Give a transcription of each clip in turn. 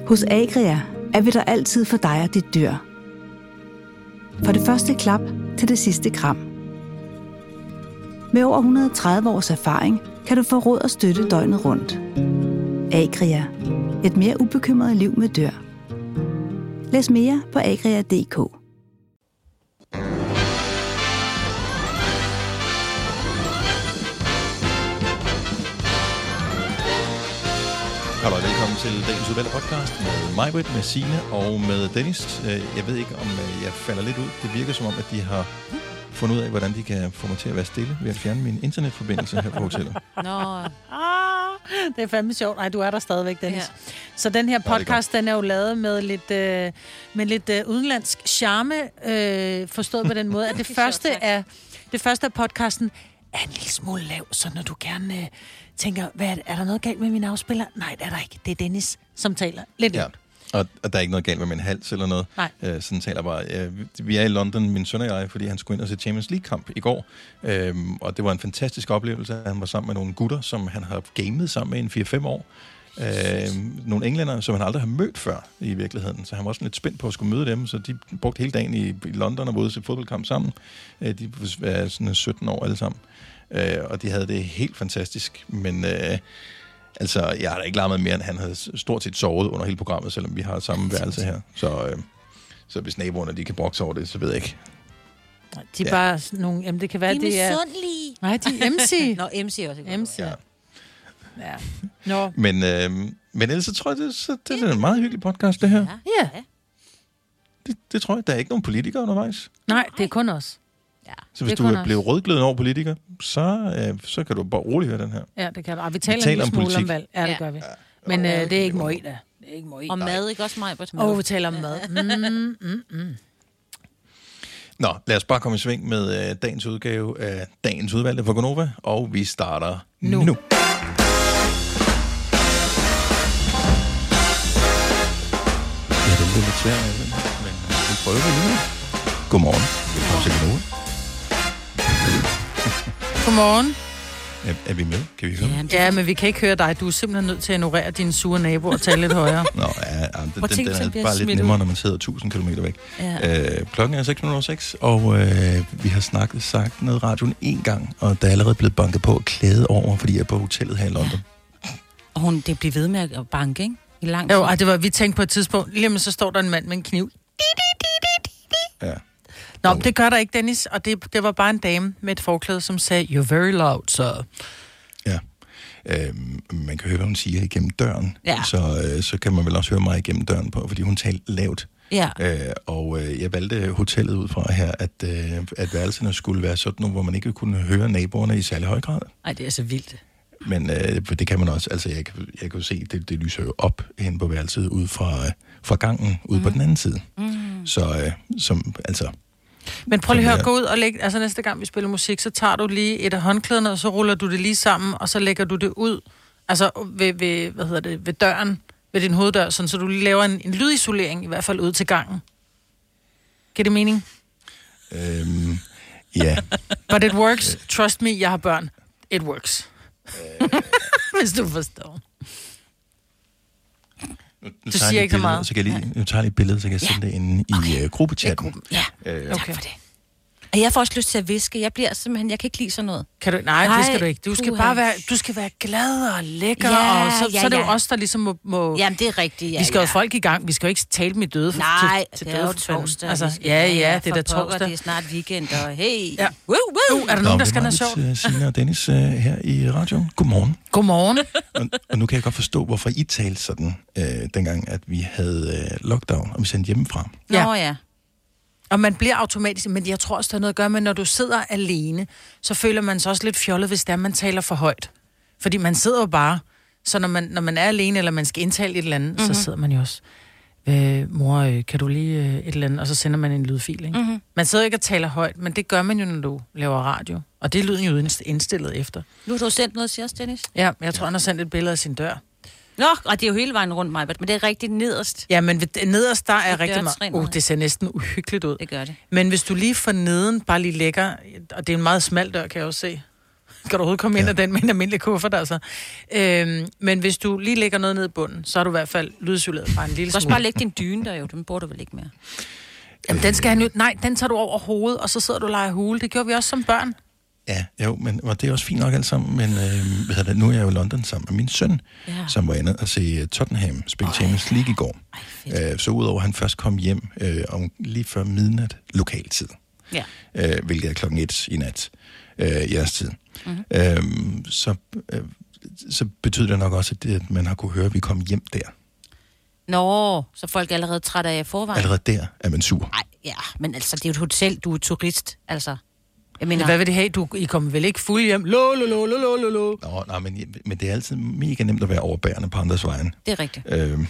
Hos Agria er vi der altid for dig og dit dyr. Fra det første klap til det sidste kram. Med over 130 års erfaring kan du få råd og støtte døgnet rundt. Agria. Et mere ubekymret liv med dyr. Læs mere på agria.dk. Hallo, velkommen til dagens udvalgte podcast med mig, Britt, med Signe og med Dennis. Jeg ved ikke, om jeg falder lidt ud. Det virker som om, at de har fundet ud af, hvordan de kan få mig til at være stille ved at fjerne min internetforbindelse her på hotellet. Nå, det er fandme sjovt. Nej, du er der stadigvæk, Dennis. Ja. Så den her podcast, den er jo lavet med lidt udenlandsk charme, forstået på den måde, at det første af podcasten er en lille smule lav, så når du gerne tænker, er der noget galt med min afspiller? Nej, det er der ikke. Det er Dennis, som taler lidt lavt. Og der er ikke noget galt med min hals eller noget. Nej. Sådan taler bare. Vi er i London, min søn og jeg, fordi han skulle ind og se Champions League-kamp i går. Og det var en fantastisk oplevelse. Han var sammen med nogle gutter, som han har gamet sammen med i 4-5 år. Nogle englænder, som han aldrig har mødt før i virkeligheden. Så han var også lidt spændt på at skulle møde dem. Så de brugte hele dagen i London og var ude til fodboldkamp sammen. De var sådan 17 år alle sammen. Og de havde det helt fantastisk. Men altså, jeg har da ikke larmet mere, end han havde stort set sovet under hele programmet, selvom vi har samme værelse her. Så hvis naboerne, de kan brokse over det, så ved jeg ikke. De er bare nogle... Jamen, det kan være, de er... misundelige. Nej, de er MC. Nå, MC også. MC. Ja. Ja. Nå. Men ellers så tror jeg, det er en meget hyggelig podcast, det her. Ja. Det tror jeg. Der er ikke nogen politikere undervejs. Nej, det er kun os. Ja. Så hvis du er blevet rødglødende over politiker, så kan du bare roligt høre den her. Ja, det kan du. Og vi taler om politik. Om valg. Ja, det gør vi. Men det er ikke Moida. Det er ikke Moida. Og mad, ikke også mig? Vi taler om mad. Nå, lad os bare komme i sving med dagens udgave af dagens udvalgte for Gonova, og vi starter nu. Ja, det er lidt svært, men vi prøver det nu. Godmorgen. Velkommen til Gonova. Godmorgen. Er vi med? Kan vi høre? Ja, men vi kan ikke høre dig. Du er simpelthen nødt til at ignorere dine sure naboer og tale lidt højere. Nå, den er bare lidt nemmere, når man sidder 1000 km væk. Ja. Klokken er 6:06, og vi har sagt noget i radioen en gang, og der er allerede blevet banket på og klæde over, fordi jeg er på hotellet her i London. Og det bliver ved med at banke, ikke? I lang tid. Jo, det var, vi tænkte på et tidspunkt, lige med så står der en mand med en kniv. Ja. Nå, det gør der ikke, Dennis, og det var bare en dame med et forklæde, som sagde, you're very loud, så... Ja, man kan høre, hvad hun siger igennem døren, ja. Så kan man vel også høre mig igennem døren på, fordi hun talte lavt. Ja. Og jeg valgte hotellet ud fra her, at værelserne skulle være sådan nogle, hvor man ikke kunne høre naboerne i særlig høj grad. Nej, det er så vildt. Men det kan man også, altså jeg kan jo se, det lyser jo op hen på værelset ud fra gangen, ude på den anden side. Så altså... Men prøv lige at gå ud og lægge, altså næste gang vi spiller musik, så tager du lige et af håndklæderne, og så ruller du det lige sammen, og så lægger du det ud, altså ved døren, ved din hoveddør, sådan, så du lige laver en lydisolering, i hvert fald ud til gangen. Giver det mening? Ja. But it works. Trust me, jeg har børn. It works. Hvis du forstår. Nu du siger ikke så meget. Så kan jeg nu tager jeg lige et billede, så kan jeg sende det inde i gruppechatten. Ja, tak for det. Og jeg får også lyst til at viske. Jeg kan ikke lide sådan noget. Kan du? Nej, det skal du ikke. Du skal bare være glad og lækker, og så er det jo os, der ligesom må... Jamen, det er rigtigt, ja. Vi skal jo folk i gang. Vi skal jo ikke tale med døde. Nej, til det er jo torsdag. Altså, ja, det er da torsdag. Det er snart weekend, og hey. Ja. Er der nogen, der skal have sjovt? Signe og Dennis her i radioen. Godmorgen. Godmorgen. og nu kan jeg godt forstå, hvorfor I talte sådan, dengang, at vi havde lockdown, og vi sendte hjemmefra. Ja. Og man bliver automatisk, men jeg tror også, der er noget at gøre med, når du sidder alene, så føler man sig også lidt fjollet, hvis man taler for højt. Fordi man sidder jo bare, så når man er alene, eller man skal indtale et eller andet, så sidder man jo også, mor, kan du lige et eller andet, og så sender man en lydfil, ikke? Man sidder ikke og taler højt, men det gør man jo, når du laver radio. Og det er lyden jo indstillet efter. Nu har du sendt noget til os, Dennis. Ja, jeg tror, han har sendt et billede af sin dør. Nå, og det er jo hele vejen rundt mig, men det er rigtig nederst. Ja, men nederst, der er rigtig meget... det ser næsten uhyggeligt ud. Det gør det. Men hvis du lige for neden bare lige lægger... Og det er en meget smal dør, kan jeg også se. Skal du overhovedet komme ind af den med en almindelig kuffert, altså. Men hvis du lige lægger noget ned i bunden, så er du i hvert fald lydisoleret fra en lille smule. Du skal også bare lægge din dyne der jo, den burde du vel ikke mere. Jamen, den skal han jo... Nej, den tager du over hovedet, og så sidder du og leger hule. Det gjorde vi også som børn. Ja, jo, men og det er også fint nok alt sammen, men nu er jeg jo i London sammen med min søn, som var inde og se Tottenham spille Champions League i går. Så udover at han først kom hjem om lige før midnat lokal tid, hvilket er 1:00 i nat, jeres tid, så betyder det nok også, at man har kunne høre, at vi kom hjem der. Nå, så folk er allerede trætte af forvejen. Allerede der er man sur. Nej, ja, men altså, det er jo et hotel, du er turist, altså. Jeg mener... Hvad vil det have? I kommer vel ikke fuld hjem? Lo. Nå, nej, men det er altid mega nemt at være overbærende på andres vejen. Det er rigtigt.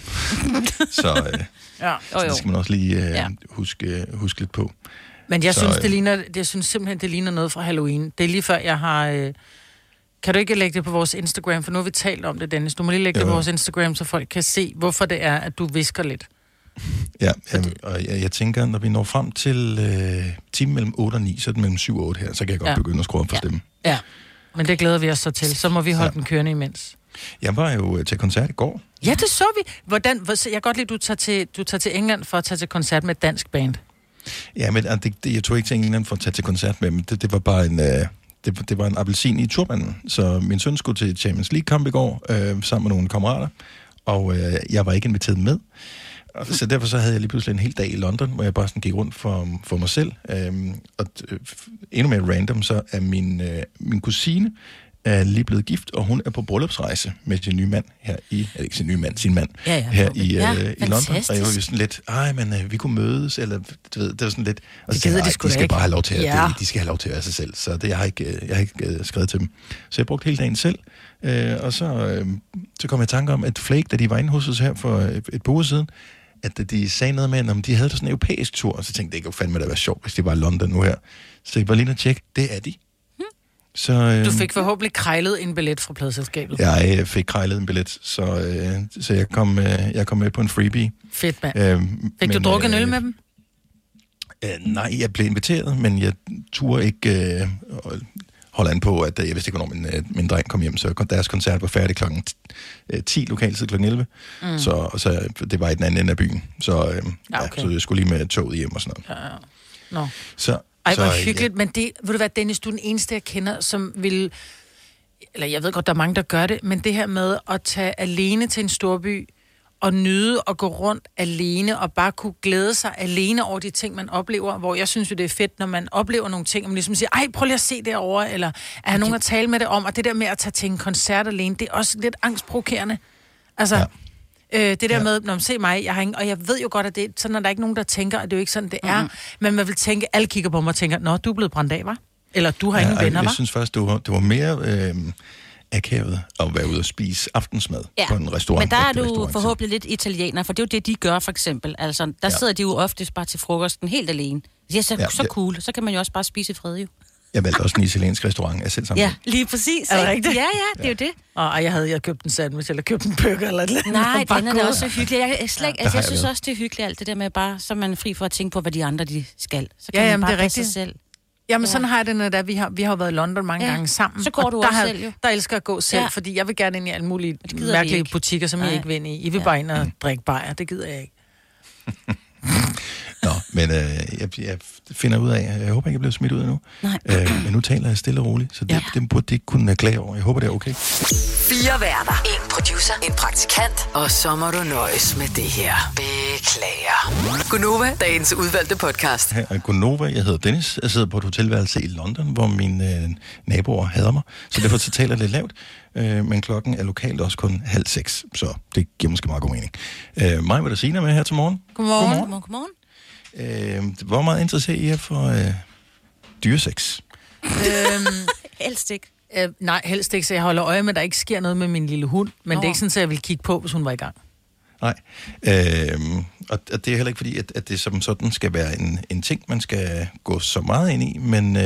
Så det skal man også lige huske lidt på. Men jeg synes simpelthen, det ligner noget fra Halloween. Det er lige før, jeg har... Kan du ikke lægge det på vores Instagram? For nu har vi talt om det, Dennis. Du må lige lægge det på vores Instagram, så folk kan se, hvorfor det er, at du visker lidt. Ja, og jeg tænker, når vi når frem til timen mellem 8 og 9, så er det mellem 7 og 8 her, så kan jeg godt begynde at skrue op for stemmen. Ja, men det glæder vi os så til. Så må vi holde den kørende imens. Jeg var jo til koncert i går. Ja, det så vi. Jeg kan godt lide, du tager til England for at tage til koncert med et dansk band. Ja, men jeg tog ikke til England for at tage til koncert med, men det var bare en... Det var en appelsin i turbanen, så min søn skulle til Champions League-kamp i går, sammen med nogle kammerater, og jeg var ikke inviteret med. Så derfor så havde jeg lige pludselig en hel dag i London, hvor jeg bare sådan gik rundt for mig selv. Og endnu mere random, så er min kusine er lige blevet gift, og hun er på bryllupsrejse med sin nye mand her i... Eller ikke sin nye mand, sin mand. Her i London. Og jeg var jo sådan lidt, men vi kunne mødes, eller du ved, det var sådan lidt... Og så tænkte jeg, de skal bare have lov til at... De skal have lov til at være sig selv, så det, jeg har ikke skrevet til dem. Så jeg brugte hele dagen selv, og så kom jeg i tanke om, at Flake, da de var inde hos os her for et par uger siden, at de sagde noget med, om de havde sådan en europæisk tur, og så tænkte jeg, det kunne fandme da være sjovt, hvis de var i London nu her. Så jeg var lige at tjekke, det er de. Så, du fik forhåbentlig krejlet en billet fra pladeselskabet. Jeg fik krejlet en billet, så jeg kom med på en freebie. Fedt, mand. Fik du drukket en øl med dem? Nej, jeg blev inviteret, men jeg turde ikke holde an på, at jeg vidste ikke, hvornår min dreng kom hjem, så deres koncert var færdig klokken 10 lokaltid klokken 11. Så det var i den anden ende af byen. Så jeg skulle lige med toget hjem og sådan noget. Ja. Nå. Så ej, hvor hyggeligt, men det, ved du hvad, Dennis, du er den eneste, jeg kender, som vil, eller jeg ved godt, der er mange, der gør det, men det her med at tage alene til en storby, og nyde at gå rundt alene, og bare kunne glæde sig alene over de ting, man oplever, hvor jeg synes jo, det er fedt, når man oplever nogle ting, og man ligesom siger, ej, prøv lige at se derovre, eller er der nogen at tale med det om, og det der med at tage til en koncert alene, det er også lidt angstprovokerende. Altså... Det der med, når man ser mig, og jeg ved jo godt, at det sådan er der ikke nogen, der tænker, at det er jo ikke sådan, det er. Men man vil tænke, alle kigger på mig og tænker, nå, du er blevet brændt af, hva'? Eller du har ingen venner, hva'? Jeg synes først, det var mere akavet at være ude og spise aftensmad på en restaurant. Men der er du forhåbentlig lidt italiener, for det er jo det, de gør, for eksempel. Altså, der sidder de jo oftest bare til frokosten helt alene. Det er så cool, så kan man jo også bare spise i fred, jo. Jeg valgte også en italiensk restaurant af selv sammen. Ja, lige præcis. Er det rigtigt? Ja, det er jo det. Og jeg havde købt en sandwich, eller købt en burger, eller et eller andet. Nej, den er da også så hyggelig. Jeg synes også, det er hyggeligt, alt det der med bare, så man er fri for at tænke på, hvad de andre, de skal. Så kan man bare passe sig selv. Jamen, sådan har jeg det, når vi har været i London mange gange sammen. Så går du også selv, jo. Der elsker at gå selv, fordi jeg vil gerne ind i alle mulige mærkelige butikker, som jeg ikke vil ind i. I vil bare ind og drikke bajer, det gider jeg ikke. Nå, men jeg finder ud af, jeg håber ikke, jeg bliver smidt ud endnu. Men nu taler jeg stille og roligt, så det burde de ikke kunne klage over. Jeg håber, det er okay. 4 værter, 1 producer, en praktikant, og så må du nøjes med det her. Beklager. Gunova, dagens udvalgte podcast. Her er Gunova, jeg hedder Dennis. Jeg sidder på et hotelværelse i London, hvor mine naboer hader mig, så derfor så taler jeg lidt lavt. Men klokken er lokalt også kun 5:30, så det giver måske meget god mening. Mig var der Sina med her til morgen. Godmorgen. Hvor meget interesseret I er for dyresex? Helst ikke. Nej, helst ikke, så jeg holder øje med, at der ikke sker noget med min lille hund. Men det er ikke sådan, at jeg vil kigge på, hvis hun var i gang. Nej, og det er heller ikke fordi, at det som sådan skal være en ting, man skal gå så meget ind i, men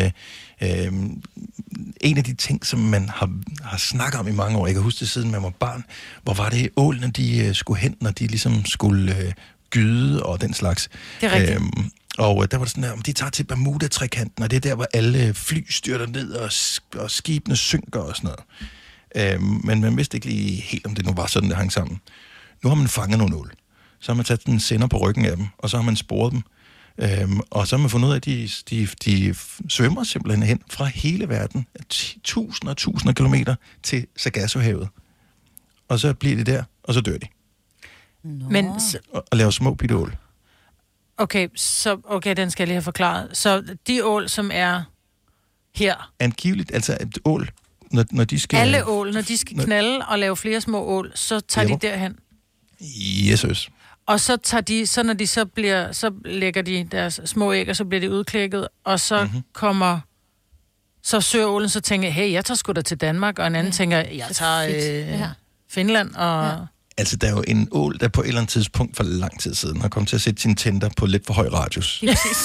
en af de ting, som man har snakket om i mange år, jeg kan huske det siden man var barn, hvor var det ålene, de skulle hen, når de ligesom skulle gyde og den slags. Det er rigtigt. Og der var det sådan der, de tager til Bermuda-trekanten, og det er der, hvor alle fly styrter ned, og skibene synker og sådan noget. Men man vidste ikke lige helt, om det nu var sådan, det hang sammen. Nu har man fanget nogle ål. Så har man taget en sender på ryggen af dem, og så har man sporet dem. Og så har man fundet ud af, at de svømmer simpelthen hen fra hele verden, tusinder og tusinder kilometer til Sargassohavet. Og så bliver de der, og så dør de. Men, og laver små bitte ål. Okay, den skal jeg lige have forklaret. Så de ål, som er her... Angiveligt, altså et ål, når de skal... Alle ål, når de skal knalde og lave flere små ål, så tager de derhen. Jesus. Og så tager de, så når de så lægger de deres små æg, og så bliver de udklækket, og så så søger ålen, så tænker hey, jeg tager sgu da til Danmark, og en anden tænker, jeg tager Finland, og... Ja. Altså, der er jo en ål, der på et eller andet tidspunkt for lang tid siden har kommet til at sætte sine tænder på lidt for høj radius.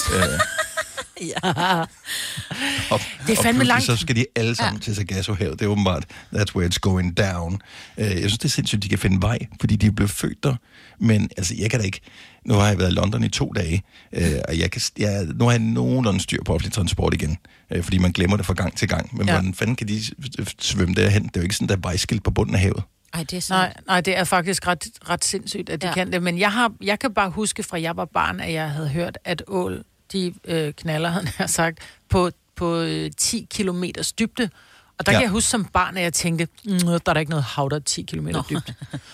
Ja. Det er fandme langt. Så skal de alle sammen til Sargassohavet. Det er åbenbart, that's where it's going down. Jeg synes, det er sindssygt, de kan finde vej, fordi de er blevet født der. Men altså, jeg kan da ikke... Nu har jeg været i London i 2 dage, og nu har jeg nogenlunde styr på offentlig transport igen, fordi man glemmer det fra gang til gang. Men hvordan fanden kan de svømme derhen? Det er jo ikke sådan, der er vejskilt på bunden af havet. Ej, det er nej, det er faktisk ret sindssygt, at de kan det. Men jeg kan bare huske, fra jeg var barn, at jeg havde hørt, at ål, de knaller, havde jeg sagt, på 10 kilometers dybde. Og der kan jeg huske som barn, at jeg tænkte, der er der ikke noget hav, der er 10 kilometer dybt.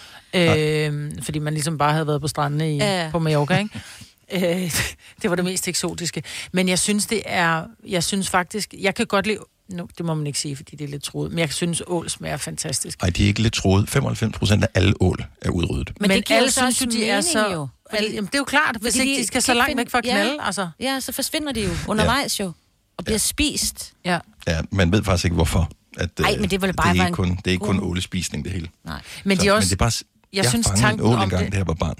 Fordi man ligesom bare havde været på strandene på Mallorca, ikke? Det var det mest eksotiske. Men jeg synes faktisk, jeg kan godt lide, det må man ikke sige, fordi det er lidt troet, men jeg synes, ål smager fantastisk. Nej, de er ikke lidt troet. 95% af alle ål er udryddet. Men det alle synes jo, de er så... Jamen, det er jo klart, hvis ikke de skal så langt væk fra at knalde, altså. Ja, så forsvinder de jo undervejs jo, og bliver spist. Ja, man ved faktisk ikke, hvorfor. Nej, men det var bare det er ikke kun ålespisning, det hele. Nej. Men de også... Men det er bare... Jeg synes, tanken en ål engang, da jeg var barn.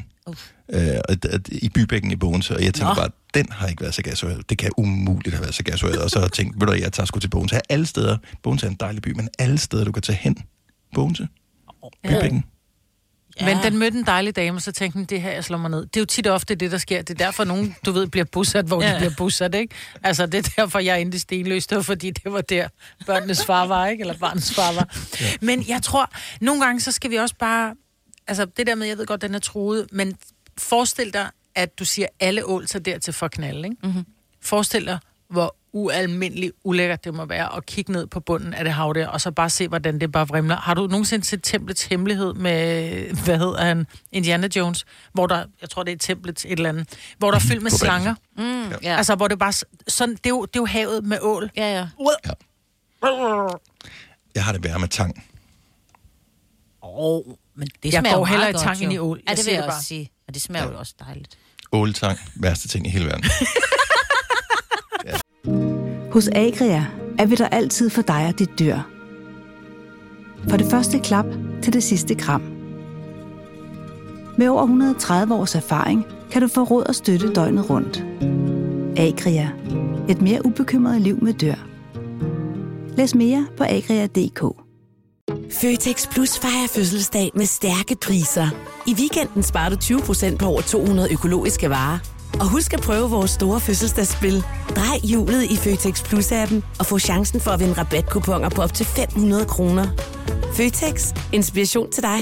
I Bybækken i Bogense, og jeg tænkte bare, den har ikke været Sargassohavet. Det kan umuligt have været Sargassohavet. Og så har jeg tænkt, ved du, jeg tager sgu til Bogense. Alle steder, Bogense er en dejlig by, men alle steder, du kan tage hen. Bogense, Bybækken. Ja. Men den mødte en dejlig dame, og så tænkte hun, det her, jeg slår mig ned. Det er jo tit ofte det, der sker. Det er derfor, nogen, du ved, bliver bosat, hvor de bliver bosat, ikke? Altså, det er derfor, jeg endte stenløs. Det var, fordi det var der, børnenes far var, ikke? Eller barnets far var. Ja. Men jeg tror, nogle gange, så skal vi også bare... Altså, det der med, jeg ved godt, den er truet, men forestil dig, at du siger, alle ål tager dertil for at knalde, ikke? Mm-hmm. Forestil dig, hvor ualmindeligt ulækkert det må være at kigge ned på bunden af det hav der, og så bare se, hvordan det bare vrimler. Har du nogensinde set Templets Hemmelighed med, hvad hedder han, Indiana Jones, hvor der, jeg tror det er Templets et eller andet, hvor der er fyldt med slanger. Ja. Altså, hvor det bare, sådan, det er jo havet med ål. Ja. Jeg har det værre med tang. Men det jeg går heller i godt, tang end i ål. Ja, det vil jeg også sige. Og det smager jo også dejligt. Åletang, værste ting i hele verden. Hos Agria er vi der altid for dig og dit dyr. For det første klap til det sidste kram. Med over 130 års erfaring kan du få råd og støtte døgnet rundt. Agria. Et mere ubekymret liv med dyr. Læs mere på agria.dk. Føtex Plus fejrer fødselsdag med stærke priser. I weekenden sparer du 20% på over 200 økologiske varer. Og husk at prøve vores store fødselsdagsspil. Drej hjulet i Føtex Plus-appen og få chancen for at vinde rabatkuponer på op til 500 kroner. Føtex. Inspiration til dig.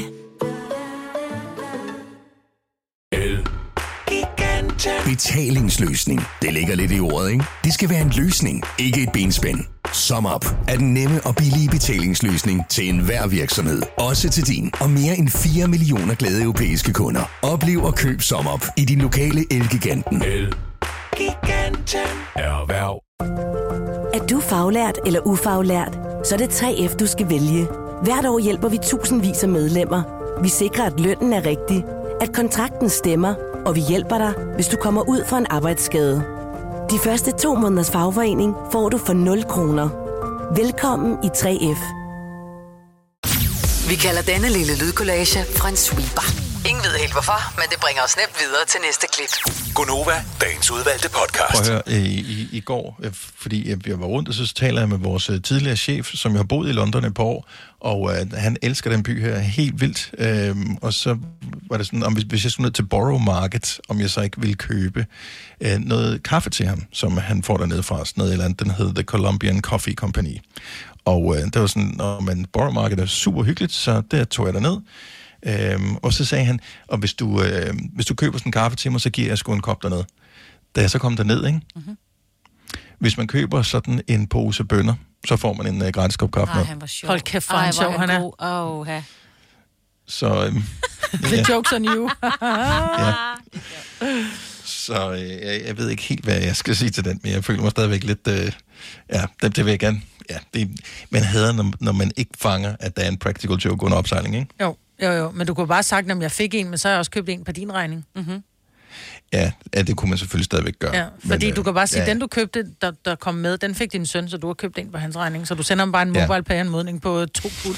Betalingsløsning. Det ligger lidt i ordet, ikke? Det skal være en løsning, ikke et benspænd. SumUp er den nemme og billige betalingsløsning til enhver virksomhed. Også til din og mere end 4 millioner glade europæiske kunder. Oplev og køb SumUp i din lokale Elgiganten. Elgiganten. Erhverv. Er du faglært eller ufaglært, så er det 3F, du skal vælge. Hvert år hjælper vi tusindvis af medlemmer. Vi sikrer, at lønnen er rigtig, at kontrakten stemmer, og vi hjælper dig, hvis du kommer ud for en arbejdsskade. De første 2 måneders fagforening får du for 0 kroner. Velkommen i 3F. Vi kalder denne lille lydkollage en sweeper. Ingen ved helt hvorfor, men det bringer os nemt videre til næste klip. Gonova, dagens udvalgte podcast. Prøv at høre, i går, fordi jeg var rundt, og så taler jeg med vores tidligere chef, som jeg har boet i London et par år, og han elsker den by her helt vildt. Og så var det sådan, hvis jeg skulle ned til Borough Market, om jeg så ikke ville købe noget kaffe til ham, som han får dernede fra, sådan noget eller andet, den hedder The Colombian Coffee Company. Og det var sådan, Borough Market er super hyggeligt, så der tog jeg derned. Og så sagde han, og hvis du køber sådan en kaffe til mig, så giver jeg sgu en kop derned. Da jeg så kom derned, ikke? Mm-hmm. Hvis man køber sådan en pose bønner, så får man en gratis kop kaffe med. Han var sjov. Hold kæft, for han sjov, han er. Så, The joke's on you. ja. Så jeg ved ikke helt, hvad jeg skal sige til den, men jeg føler mig stadigvæk lidt... det vil jeg gerne... Ja, man hader, når man ikke fanger, at der er en practical joke under opsejling, ikke? Jo, men du kunne bare have sagt, at jeg fik en, men så har jeg også købt en på din regning. Mm-hmm. Ja, det kunne man selvfølgelig stadigvæk gøre. Ja, fordi men, du kan bare sige, den du købte, der kom med, den fik din søn, så du har købt en på hans regning. Så du sender ham bare en mobile pay-anmodning på 2 pund.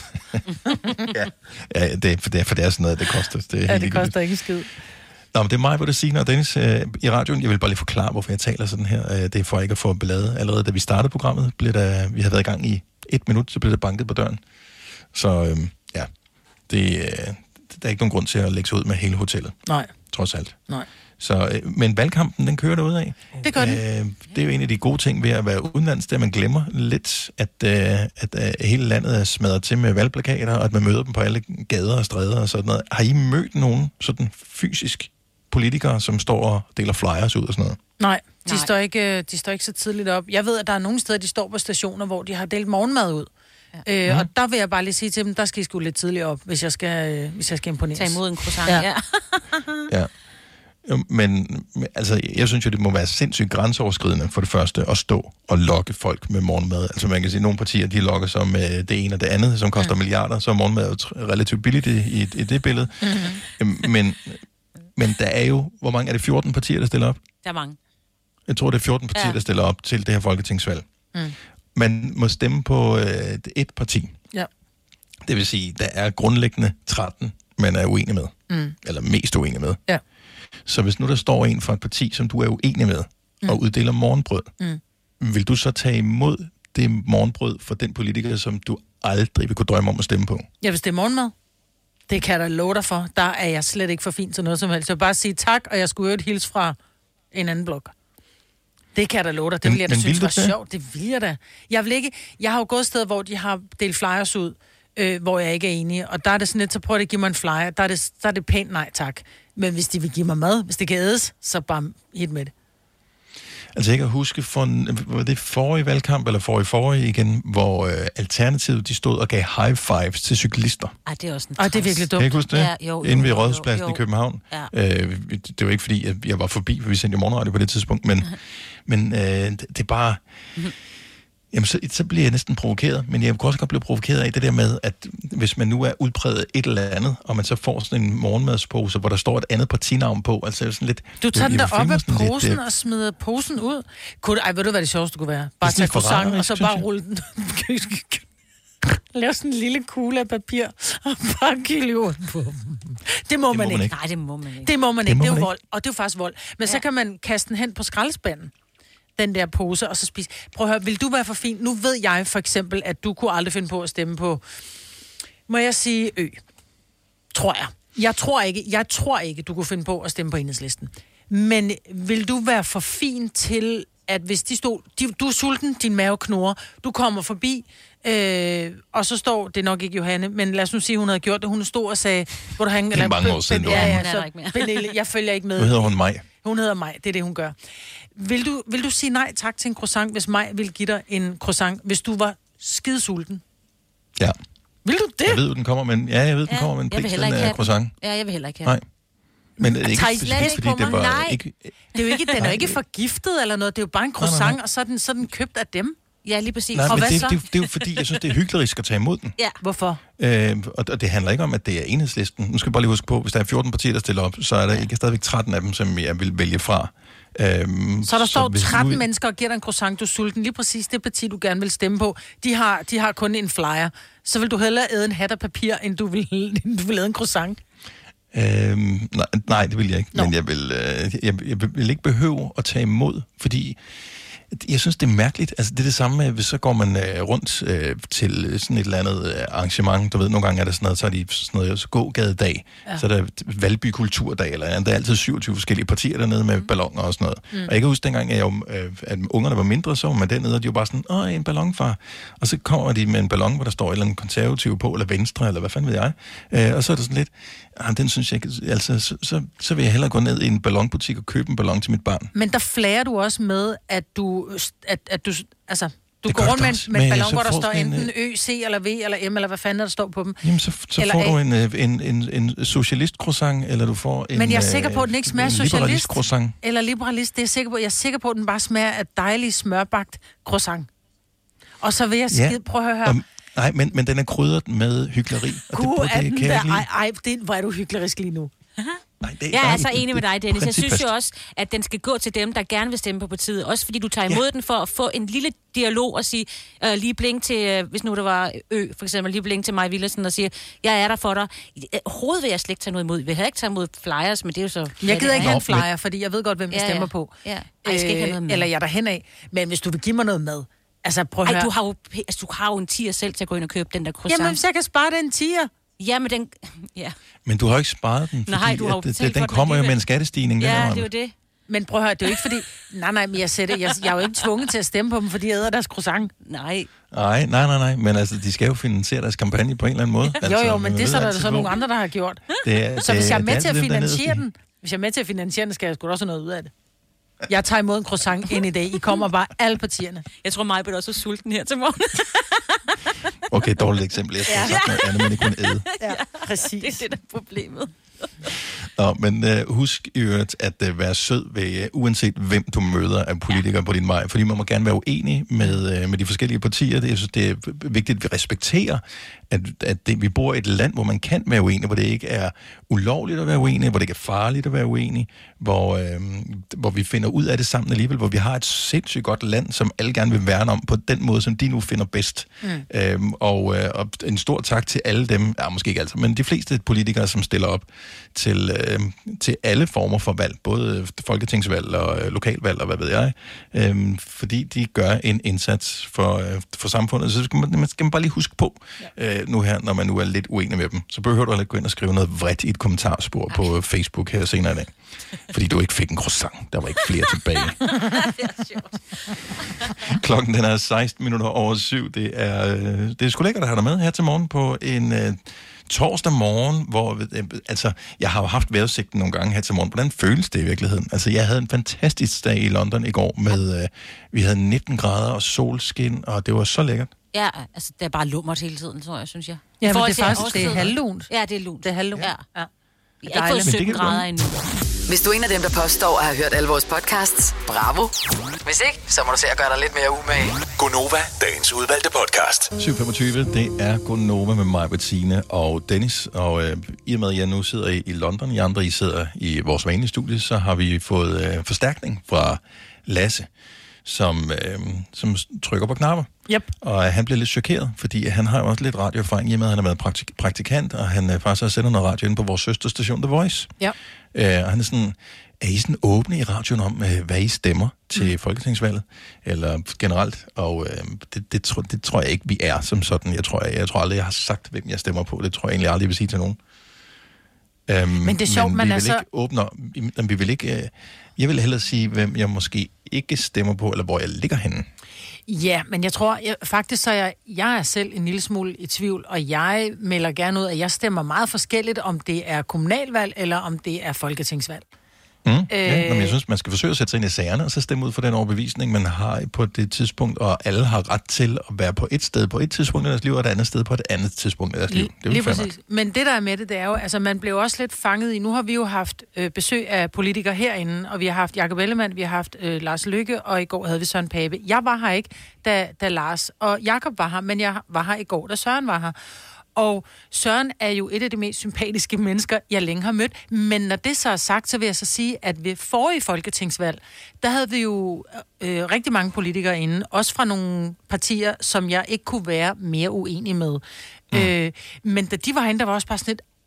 for det er sådan noget, det koster. Det koster ikke skid. Nå, men det er mig, hvor det siger, og Dennis i radioen. Jeg vil bare lige forklare, hvorfor jeg taler sådan her. Det er for ikke at få ballade. Allerede da vi startede programmet, vi havde været i gang i 1 minut, så blev det banket på døren. Så der er ikke nogen grund til at lægge sig ud med hele hotellet. Nej. Trods alt. Nej. Så, men valgkampen, den kører derudad. Det gør den. Det er jo en af de gode ting ved at være udenlands, det er, at man glemmer lidt, at hele landet er smadret til med valgplakater, og at man møder dem på alle gader og stræder og sådan noget. Har I mødt nogen sådan fysisk politikere, som står og deler flyers ud og sådan noget? Nej, de står ikke så tidligt op. Jeg ved, at der er nogle steder, de står på stationer, hvor de har delt morgenmad ud. Ja. Og der vil jeg bare lige sige til dem, der skal I sgu lidt tidligt op, hvis jeg skal imponeres. Tag imod en croissant, ja. Men altså, jeg synes jo, det må være sindssygt grænseoverskridende for det første at stå og lokke folk med morgenmad. Altså man kan sige, at nogle partier, de lokker sig med det ene og det andet, som koster milliarder, så er morgenmad jo relativt billigt i det billede. Mm-hmm. Men der er jo, hvor mange er det, 14 partier, der stiller op? Der er mange. Jeg tror, det er 14 partier, der stiller op til det her folketingsvalg. Mm. Man må stemme på et parti. Ja. Det vil sige, der er grundlæggende 13, man er uenig med. Mm. Eller mest uenig med. Ja. Så hvis nu der står en fra et parti, som du er uenig med, og uddeler morgenbrød, vil du så tage imod det morgenbrød for den politiker, som du aldrig vil kunne drømme om at stemme på? Ja, hvis det er morgenmad. Det kan jeg da love dig for. Der er jeg slet ikke for fint til noget som helst. Så bare sige tak, og jeg skulle øvrigt hilse fra en anden blok. Det kan jeg da love dig. Det vil jeg da synes var sjovt. Det vil jeg da. Jeg har jo gået steder, hvor de har delt flyers ud, hvor jeg ikke er enig. Og der er det sådan lidt, så prøv at give mig en flyer. Der er det pænt nej tak. Men hvis de vil give mig mad, hvis det kan ædes, så bare helt med det. Altså jeg kan huske, var det forrige valgkamp, eller forrige igen, hvor Alternativet, de stod og gav high fives til cyklister. Ej, det er også en det er virkelig dumt. Kan I ikke huske det? Ja, jo, inden ved Rådhuspladsen i København. Ja. Det var ikke fordi, at jeg var forbi, for vi sendte jo morgenradio på det tidspunkt, men det er bare... Jamen, så bliver jeg næsten provokeret, men jeg kan også godt blive provokeret af det der med, at hvis man nu er udpræget et eller andet, og man så får sådan en morgenmadspose, hvor der står et andet partinavn på, altså sådan lidt... Du tager den der op af posen og smider posen ud. Ved du, hvad det sjoveste kunne være? Bare tage croissant, og så bare rulle den. Lav sådan en lille kugle af papir, og bare kylde ud på dem. Det må man ikke. Nej, det må man ikke. Det må man ikke. Det er jo vold, og det er jo faktisk vold. Men så kan man kaste den hen på skraldespanden, den der pose, og så spise. Prøv at høre, vil du være for fin? Nu ved jeg for eksempel, at du kunne aldrig finde på at stemme på, må jeg sige, tror jeg. Jeg tror ikke, du kunne finde på at stemme på Enhedslisten. Men vil du være for fin til, at hvis de stod, du er sulten, din mave knurrer, du kommer forbi, og så står, det er nok ikke Johanne, men lad os nu sige, hun havde gjort det, hun stod og sagde, hvor du hænger... Det er mange år siden, jeg følger ikke med. Nu hedder hun Maj. Hun hedder Maj, det er det, hun gør. Vil du sige nej tak til en croissant, hvis Maj ville give dig en croissant, hvis du var skidesulten? Ja. Vil du det? Jeg ved, den kommer, men den kommer med en pris, den er croissant. Ja, jeg vil heller ikke have. Nej. Men det er ikke specifikt, fordi det var ikke... Det er jo ikke, den er ikke forgiftet eller noget, det er jo bare en croissant, nej. Og så er den købt af dem. Ja, lige præcis. Nej, og men hvad det er jo fordi, jeg synes, det er hyklerisk at tage imod den. Ja, hvorfor? Og det handler ikke om, at det er Enhedslisten. Nu skal jeg bare lige huske på, hvis der er 14 partier, der stiller op, så er der ikke stadigvæk 13 af dem, som jeg vil vælge fra. Så der står 13 mennesker og giver dig en croissant, du er sulten. Lige præcis det parti, du gerne vil stemme på, de har kun en flyer. Så vil du hellere æde en hat af papir, end du vil æde en croissant. Nej, det vil jeg ikke. Men jeg vil ikke behøve at tage imod, fordi jeg synes, det er mærkeligt. Altså, det er det samme med, hvis så går man rundt til sådan et eller andet arrangement. Du ved, nogle gange er der sådan noget, så er de sådan noget så gågadedag. Ja. Så er der Valby Kulturdag, eller der er altid 27 forskellige partier dernede med balloner og sådan noget. Og jeg kan huske dengang, at ungerne var mindre, så var man dernede, og de var bare sådan, en ballonfar. Og så kommer de med en ballon, hvor der står et eller andet konservativ på, eller venstre, eller hvad fanden ved jeg. Og så er det sådan lidt, den synes jeg ikke, altså, så vil jeg hellere gå ned i en ballonbutik og købe en ballon til mit barn. Men der flærer du også med, at du altså, du går rundt med en ballon, hvor der står enten Ø, C eller V eller M, eller hvad fanden der står på dem. Jamen, så får du en socialist-croissant, eller du får en men jeg er sikker på, at den ikke smager socialist croissant. Eller liberalist. Det er jeg sikker på. Jeg er sikker på, at den bare smager af dejlig smørbagt croissant. Og så vil jeg prøve at høre... Nej, men den er krydret med hykleri. Hvor er du hyklerisk lige nu. Nej, jeg er så enig med dig, Dennis. Jeg synes jo også, at den skal gå til dem, der gerne vil stemme på partiet. Også fordi du tager imod den for at få en lille dialog og sige, lige blink til, hvis nu der var for eksempel, lige blink til Maja Villadsen og sige, jeg er der for dig. Hovedet vil jeg slet ikke tage noget imod. Vi har ikke taget imod flyers, men det er jo så... Jeg gider ikke have en flyer, fordi jeg ved godt, hvem jeg stemmer på. Ja. Jeg skal ikke have noget med. Eller jeg er derhen af. Men hvis du vil give mig noget mad, altså prøv at høre. Du har jo en 10'er selv til at gå ind og købe den der croissant. Jamen, så jeg kan spare den 10'er. Ja, men den... Ja. Men du har ikke sparet den, fordi nej, du har den kommer jo med en skattestigning. Ja, det er jo det. Men prøv at høre, det er jo ikke fordi... Nej, men jeg er jo ikke tvunget til at stemme på dem, fordi jeg æder deres croissant. Nej. Nej, men altså, de skal jo finansiere deres kampagne på en eller anden måde. Altså, jo, men det så der så nogle andre, der har gjort. Så hvis jeg er med til at finansiere den, skal jeg sgu da også have noget ud af det. Jeg tager imod en croissant ind i dag. I kommer bare alle partierne. Jeg tror mig, også er sulten her til morgen. Okay, dårligt eksempel. Jeg skal sagt noget andet, men ikke kun æde. Ja, præcis. Det er det, der er problemet. Nå, men husk i øvrigt at være sød ved, uanset hvem du møder af politikere på din vej, fordi man må gerne være uenig med de forskellige partier. Jeg synes, det er vigtigt, at vi respekterer, at vi bor i et land, hvor man kan være uenig, hvor det ikke er ulovligt at være uenig, hvor det ikke er farligt at være uenig, hvor vi finder ud af det sammen alligevel, hvor vi har et sindssygt godt land, som alle gerne vil værne om på den måde, som de nu finder bedst. Og en stor tak til alle dem, måske ikke altså, men de fleste politikere, som stiller op til alle former for valg, både folketingsvalg og lokalvalg og hvad ved jeg, fordi de gør en indsats for samfundet. Så skal man bare lige huske på, nu her, når man nu er lidt uenig med dem, så behøver du ikke gå ind og skrive noget vredt i et kommentarspor på Facebook her senere i dag. Fordi du ikke fik en croissant. Der var ikke flere tilbage. Det er sjovt. Klokken den er 7:16. Det er sgu lækkert at have dig med her til morgen på en torsdag morgen, hvor jeg har jo haft vejrudsigten nogle gange her til morgen. Hvordan føles det i virkeligheden? Altså, jeg havde en fantastisk dag i London i går med, vi havde 19 grader og solskin, og det var så lækkert. Ja, altså, det er bare lummert hele tiden, tror jeg, synes jeg. Ja, men det er faktisk, det er halvlunt. Ja, det er lunt. Det er halvlunt. Ja. Jeg har ikke fået 17 grader endnu. Hvis du er en af dem, der påstår at have hørt alle vores podcasts, bravo. Hvis ikke, så må du se at gøre dig lidt mere umage. Gonova, dagens udvalgte podcast. 7:25, det er Gonova med mig, Bettine og Dennis. Og i og med, at jeg nu sidder i London, I andre I sidder i vores vanlige studie, så har vi fået forstærkning fra Lasse, som trykker på knapper. Yep. Og han bliver lidt chokeret, fordi han har jo også lidt radioerfaring hjemme, han har været praktikant, og han faktisk har sendt noget radio ind på vores søsterstation The Voice. Ja. Og han er sådan, er I sådan åbne i radioen om, hvad I stemmer til folketingsvalget? Eller generelt? Og det tror jeg ikke, vi er som sådan. Jeg tror aldrig, jeg har sagt, hvem jeg stemmer på. Det tror jeg egentlig aldrig, jeg vil sige til nogen. Men det er sjovt, man altså... Vi vil ikke... Jeg vil hellere sige, hvem jeg måske ikke stemmer på, eller hvor jeg ligger henne. Ja, men jeg tror, faktisk så jeg er selv en lille smule i tvivl, og jeg melder gerne ud, at jeg stemmer meget forskelligt, om det er kommunalvalg, eller om det er folketingsvalg. Men jeg synes, man skal forsøge at sætte sig ind i sagerne, og så stemme ud for den overbevisning, man har på det tidspunkt, og alle har ret til at være på et sted på et tidspunkt i deres liv, og et andet sted på et andet tidspunkt i deres liv. Det er lige præcis. Men det, der er med det er jo, altså man blev også lidt fanget i, nu har vi jo haft besøg af politikere herinde, og vi har haft Jakob Ellemann, vi har haft Lars Løkke, og i går havde vi Søren Pape. Jeg var her ikke, da Lars og Jakob var her, men jeg var her i går, da Søren var her. Og Søren er jo et af de mest sympatiske mennesker, jeg længe har mødt. Men når det så er sagt, så vil jeg så sige, at ved forrige folketingsvalg, der havde vi jo rigtig mange politikere inde, også fra nogle partier, som jeg ikke kunne være mere uenig med. Men da de var herinde, der var også bare sådan lidt,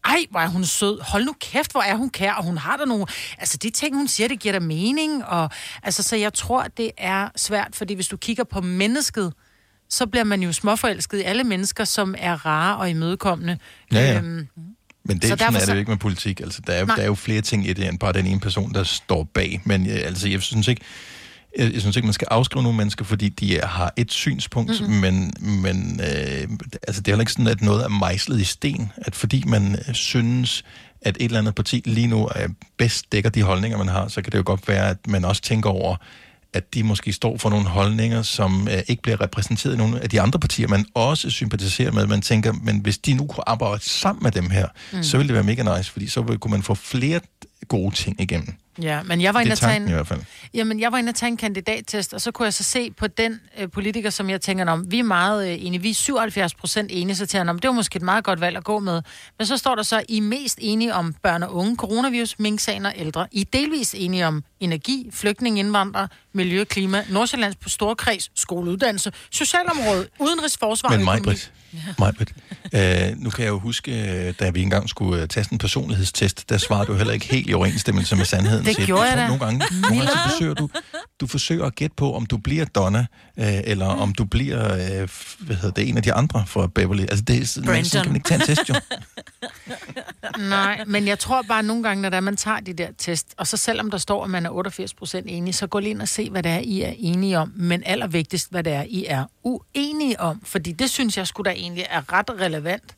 ej, hvor er hun sød, hold nu kæft, hvor er hun kær, og hun har der nogle, altså de ting, hun siger, det giver da mening, og altså, så jeg tror, det er svært, fordi hvis du kigger på mennesket, så bliver man jo småforelsket i alle mennesker, som er rare og imødekommende. Ja. Men det, sådan er det jo ikke med politik. Altså, der er jo flere ting i det, end bare den ene person, der står bag. Men altså, jeg synes ikke, man skal afskrive nogle mennesker, fordi de har et synspunkt, men altså, det er heller ikke sådan, at noget er mejslet i sten. At fordi man synes, at et eller andet parti lige nu bedst dækker de holdninger, man har, så kan det jo godt være, at man også tænker over, at de måske står for nogle holdninger, som ikke bliver repræsenteret i nogle af de andre partier, man også sympatiserer med. Man tænker, men hvis de nu kunne arbejde sammen med dem her, så ville det være mega nice, fordi så kunne man få flere gode ting igennem. Ja, men jeg var inde at tage en kandidattest, og så kunne jeg så se på den politiker, som jeg tænker om, vi er meget enige, vi er 77% enige, så tænker jeg, det var måske et meget godt valg at gå med. Men så står der så, I er mest enige om børn og unge, coronavirus, minksagen og ældre. I er delvis enige om energi, flygtning, indvandrere, miljø, klima, Nordsjællands på storkreds, skoleuddannelse, socialområde, udenrigs, forsvar og økonomi. Majbrit. Nu kan jeg jo huske, da vi engang skulle tage en personlighedstest, der svarede du heller ikke helt i overensstemmelse med sandheden. Det gjorde jeg da. Nogle gange så forsøger du forsøger at gætte på, om du bliver Donna, eller om du bliver, en af de andre fra Beverly. Altså, det er sådan, kan man ikke tage en test, jo. Nej, men jeg tror bare nogle gange, når man tager de der test, og så selvom der står, at man er 88% enige, så gå lige ind og se, hvad det er, I er enige om. Men allervigtigst, hvad det er, I er uenige om. Fordi det synes jeg sgu da egentlig er ret relevant.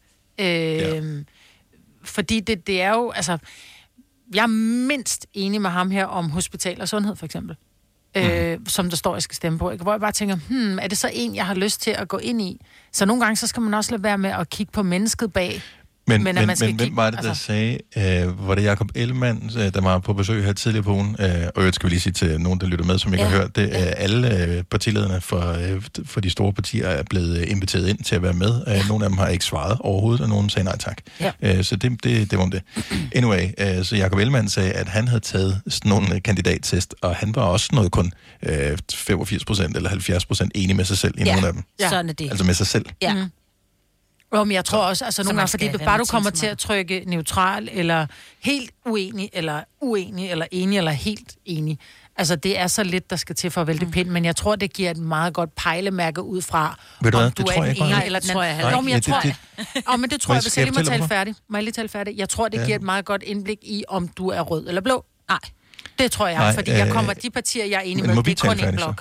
Fordi det er jo, altså, jeg er mindst enig med ham her om hospital og sundhed, for eksempel. Som der står, jeg skal stemme på. Hvor jeg bare tænker, er det så en, jeg har lyst til at gå ind i? Så nogle gange, så skal man også lade være med at kigge på mennesket bag. Men hvem var det, der sagde, var det Jakob Ellemann, der var på besøg her tidligere på ugen, og jeg skal vi lige sige til nogen, der lytter med, som ikke har hørt det, alle partilederne for de store partier er blevet inviteret ind til at være med. Nogle af dem har ikke svaret overhovedet, og nogen sagde nej tak. Så det var om det. Anyway, så Jakob Ellemann sagde, at han havde taget sådan nogle kandidattest, og han var også noget kun 85% eller 70% enig med sig selv i nogle af dem. Sådan er det. Altså med sig selv. Ja. Men jeg tror også, altså nogle gange, fordi bare du kommer til at trykke neutral, eller helt uenig, eller enig, eller helt enig. Altså, det er så lidt, der skal til for at vælge pind, men jeg tror, det giver et meget godt pejlemærke ud fra, om du er den ene eller den anden. Men det tror jeg, hvis jeg lige må tale færdig. Må jeg lige tale færdig? Jeg tror, det giver et meget godt indblik i, om du er rød eller blå. Nej. Det tror jeg, fordi jeg kommer de partier, jeg er enig med, det er kun en blok.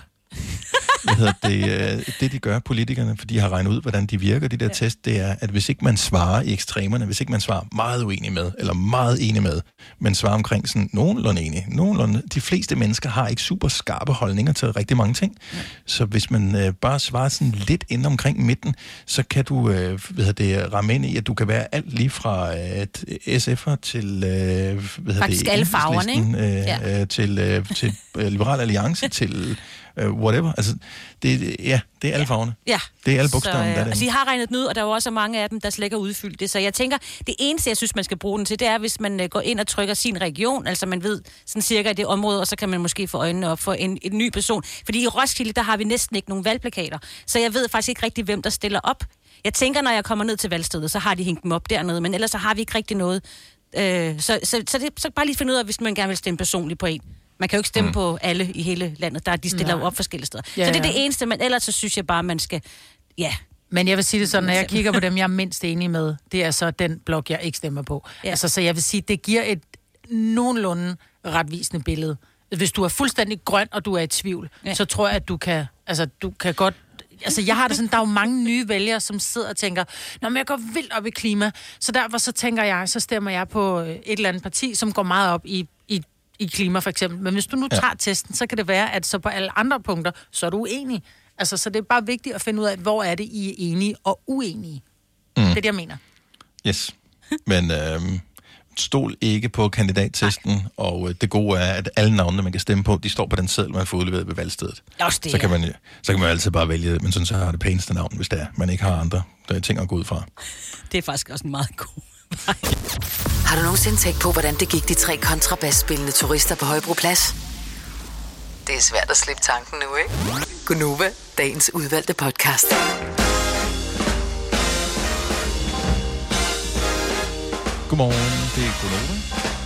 Det de gør, politikerne, for de har regnet ud, hvordan de virker, de der test, det er, at hvis ikke man svarer i ekstremerne, hvis ikke man svarer meget uenig med, eller meget enig med, men svarer omkring sådan nogenlunde enig, de fleste mennesker har ikke super skarpe holdninger til rigtig mange ting. Så hvis man bare svarer sådan lidt ind omkring midten, så kan du ramme ind i, at du kan være alt lige fra SF'er til faktisk alle farverne, ikke? Til Liberal Alliance, til whatever. Altså, det er alle farverne. Ja. Det er alle bogstaverne, der er altså, de har regnet den ud, og der er jo også mange af dem, der slet ikke har udfyldt det. Så jeg tænker, det eneste, jeg synes, man skal bruge den til, det er, hvis man går ind og trykker sin region, altså man ved sådan cirka i det område, og så kan man måske få øjnene op for en ny person. Fordi i Roskilde, der har vi næsten ikke nogen valgplakater. Så jeg ved faktisk ikke rigtig, hvem der stiller op. Jeg tænker, når jeg kommer ned til valgstedet, så har de hængt dem op dernede, men ellers så har vi ikke rigtig noget. Så bare lige finde ud af, hvis man gerne vil stemme personligt på en. Man kan jo ikke stemme på alle i hele landet. De stiller jo op forskellige steder. Så det er det eneste, men ellers så synes jeg bare, man skal... Ja. Men jeg vil sige det sådan, når jeg kigger på dem, jeg er mindst enig med, det er så den blok, jeg ikke stemmer på. Ja. Altså, så jeg vil sige, det giver et nogenlunde retvisende billede. Hvis du er fuldstændig grøn, og du er i tvivl, så tror jeg, at du kan godt... Altså, jeg har det sådan, der er jo mange nye vælgere, som sidder og tænker, men jeg går vildt op i klima, så derfor så tænker jeg, så stemmer jeg på et eller andet parti, som går meget op i klima for eksempel. Men hvis du nu tager testen, så kan det være, at så på alle andre punkter, så er du uenig. Altså, så det er bare vigtigt at finde ud af, hvor er det, I er enige og uenige. Det er det, jeg mener. Yes. Men stol ikke på kandidattesten, og det gode er, at alle navnene, man kan stemme på, de står på den seddel, man får udleveret ved valgstedet. Så kan man altid bare vælge, men sådan så har det pæneste navn, hvis det er. Man ikke har andre ting at gå ud fra. Det er faktisk også en meget god. Har du nogensinde tænkt på, hvordan det gik de 3 kontrabasspillende turister på Højbroplads? Det er svært at slippe tanken nu, ikke? Gunova, dagens udvalgte podcast. Godmorgen, det er Gunova.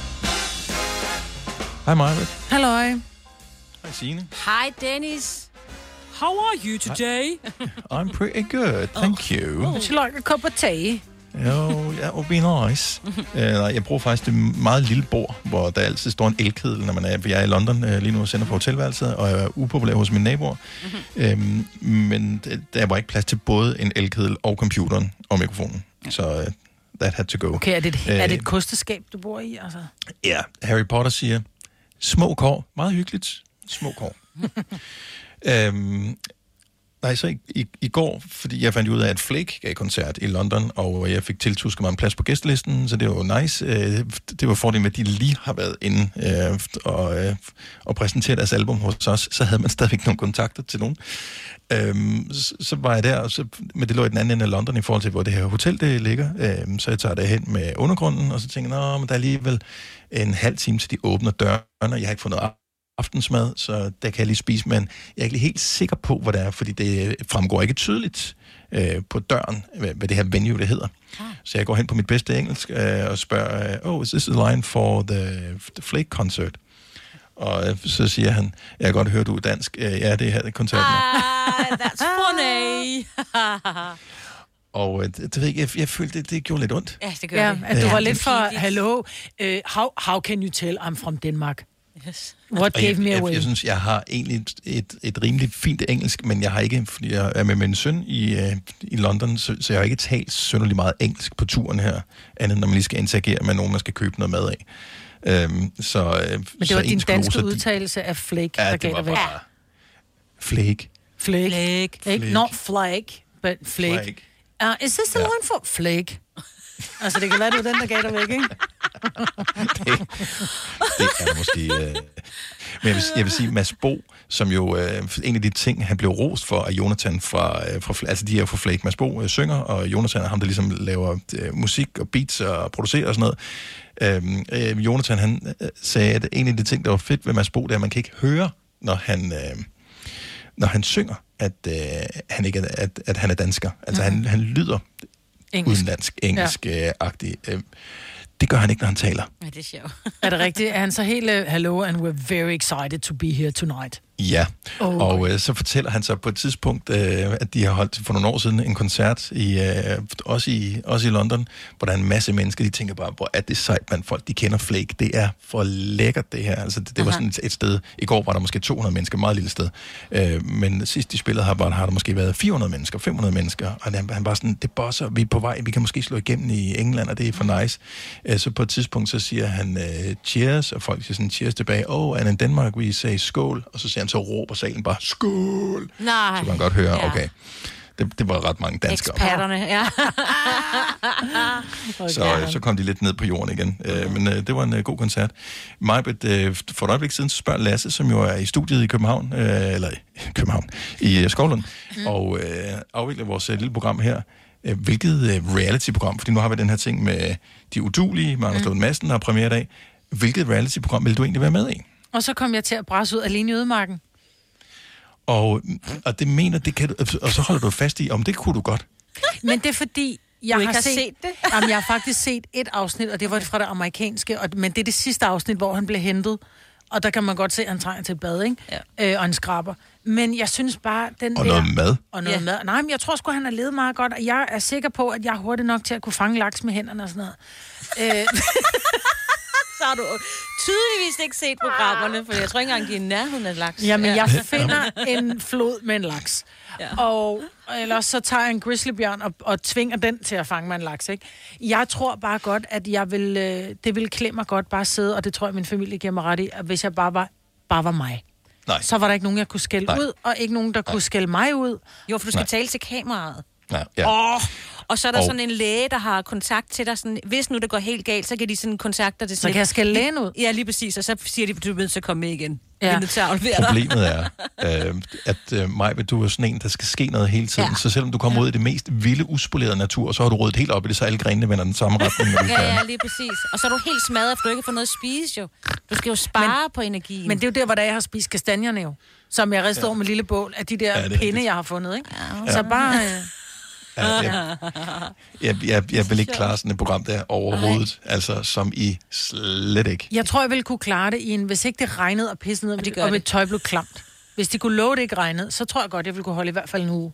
Hej Marvitt. Halløj. Hej Signe. Hi Dennis. How are you today? I'm pretty good, thank you. Would you like a cup of tea? Jo, that would be nice. Jeg bruger faktisk det meget lille bord, hvor der altid står en elkedel, når man er. Jeg er i London lige nu og sender på hotelværelset, og jeg er upopulær hos mine naboer. Men der var ikke plads til både en elkedel og computeren og mikrofonen. Så that had to go. Okay, er det et kosteskab, du bor i? Altså? Ja, Harry Potter siger, små kår, meget hyggeligt, små kår. Nej, så i går, fordi jeg fandt ud af, at Flake gav koncert i London, og jeg fik tiltusket mig en plads på gæstelisten, så det var jo nice. Det var fordelen med, at de lige har været inde og præsenteret deres album hos os, så havde man stadigvæk nogle kontakter til nogen. Så var jeg der, men det lå i den anden ende af London i forhold til, hvor det her hotel det ligger, så jeg tager derhen med undergrunden, og så tænker jeg, men der er alligevel en halv time til de åbner dørene, og jeg har ikke fået noget aftensmad, så der kan jeg lige spise, men jeg er ikke lige helt sikker på, hvad det er, fordi det fremgår ikke tydeligt på døren, hvad det her venue, det hedder. Så jeg går hen på mit bedste engelsk og spørger, is this the line for the Flake concert? Og så siger han, jeg kan godt høre, du er dansk. Ja, det er her, det koncerten. That's funny. Og det ved jeg, jeg følte, det gjorde lidt ondt. Ja, det gør det. At du var lidt for, hello, how can you tell I'm from Denmark? Yes. What gave me away? Jeg synes, jeg har egentlig et rimelig fint engelsk, men jeg har ikke, fordi jeg er med min søn i London, så jeg har ikke talt synderligt meget engelsk på turen her, andet når man lige skal interagere med nogen, man skal købe noget mad af. Men det var din danske udtalelse af Flake, der gav dig væk. Flake. Flake. Not Flake, but Flake. Is this the one for Flake? Altså, det kan være, det var den, der gav dig væk, ikke? det er måske... Men jeg vil sige, Mads Bo, som jo en af de ting, han blev rost for, af Jonathan fra altså de er fra Flake. Mads Bo synger, og Jonathan er ham, der ligesom laver musik og beats og producerer og sådan noget. Jonathan, han sagde, at en af de ting, der var fedt ved Mads Bo, det er, at man kan ikke høre, når han synger, at han er dansker. Altså, han lyder udenlandsk, engelsk-agtig. Det gør han ikke, når han taler. Ja, det er sjovt. Er det rigtigt? Er han så helt, hello, and we're very excited to be here tonight? Ja, og så fortæller han så på et tidspunkt, at de har holdt for nogle år siden en koncert, også i London, hvor der er en masse mennesker, de tænker bare, hvor er det sejt, man folk, de kender Flake. Det er for lækkert, det her. Altså, det var sådan et sted, i går var der måske 200 mennesker, meget lille sted. Men sidst de spillede her, har der måske været 400 mennesker, 500 mennesker, og han bare sådan, det bosser, vi er på vej, vi kan måske slå igennem i England, og det er for nice. Så på et tidspunkt, så siger han cheers, og folk siger sådan cheers tilbage, and in Denmark we say skål, og så siger han, så råber salen bare, skål! Nej. Så kan man godt høre, okay, det var ret mange danskere. Eksperterne, ja. Så kom de lidt ned på jorden igen. Men det var en god koncert. Majbet, for et øjeblik siden, spørger Lasse, som jo er i studiet i København, i Skovlund, og afvikler vores lille program her. Hvilket reality-program, fordi nu har vi den her ting med de udulige, Magnus Lund Madsen, der har premiere i dag. Hvilket reality-program vil du egentlig være med i? Og så kom jeg til at brasse ud alene i ødemarken. Og det mener, det kan du, og så holder du fast i, om det kunne du godt. Men det er fordi, jeg har set det. Jamen, jeg har faktisk set et afsnit, og det var fra det amerikanske, men det er det sidste afsnit, hvor han blev hentet. Og der kan man godt se, at han trænger til et bad, ikke? Ja. Og en skraber. Men jeg synes bare, den og der... noget mad. Og noget mad. Nej, men jeg tror sgu, han har levet meget godt, og jeg er sikker på, at jeg er hurtigt nok til at kunne fange laks med hænderne og sådan noget. Så har du tydeligvis ikke set programmerne, for jeg tror ikke engang, de er i nærheden af laks. Jamen, jeg finder en flod med en laks. Ja. Og ellers så tager jeg en grizzlybjørn og tvinger den til at fange mig en laks, ikke? Jeg tror bare godt, at det ville klæde mig godt bare at sidde, og det tror jeg, min familie giver mig ret i, at hvis jeg bare var mig. Nej. Så var der ikke nogen, jeg kunne skælde ud, og ikke nogen, der kunne skælde mig ud. Jo, for du skal tale til kameraet. Nej, ja. Og så er der sådan en læge, der har kontakt til dig. Sådan, hvis nu det går helt galt, så kan de sådan kontakte dig. Så kan jeg skælde lægen ud? Ja, lige præcis. Og så siger de, du er nødt til at komme med igen. Ja. Problemet er, at Maja, du er sådan en, der skal ske noget hele tiden. Ja. Så selvom du kommer ud i det mest vilde, uspolerede natur, så har du ryddet helt op i det, så alle grenene vender den samme retning. Ja, lige præcis. Og så er du helt smadret, for du ikke får noget at spise jo. Du skal jo spare på energien. Men det er jo der, hvor jeg har spist kastanjerne jo. Som jeg ristede over med lille bål af de der pinde, jeg har fundet, ikke? Ja. Så bare... Jeg vil ikke klare sådan et program der overhovedet. Altså, som I slet ikke. Jeg tror, jeg ville kunne klare det hvis ikke det regnede og pissede ned, og mit tøj blev klamt. Hvis de kunne love, det ikke regnede, så tror jeg godt, jeg ville kunne holde i hvert fald en uge.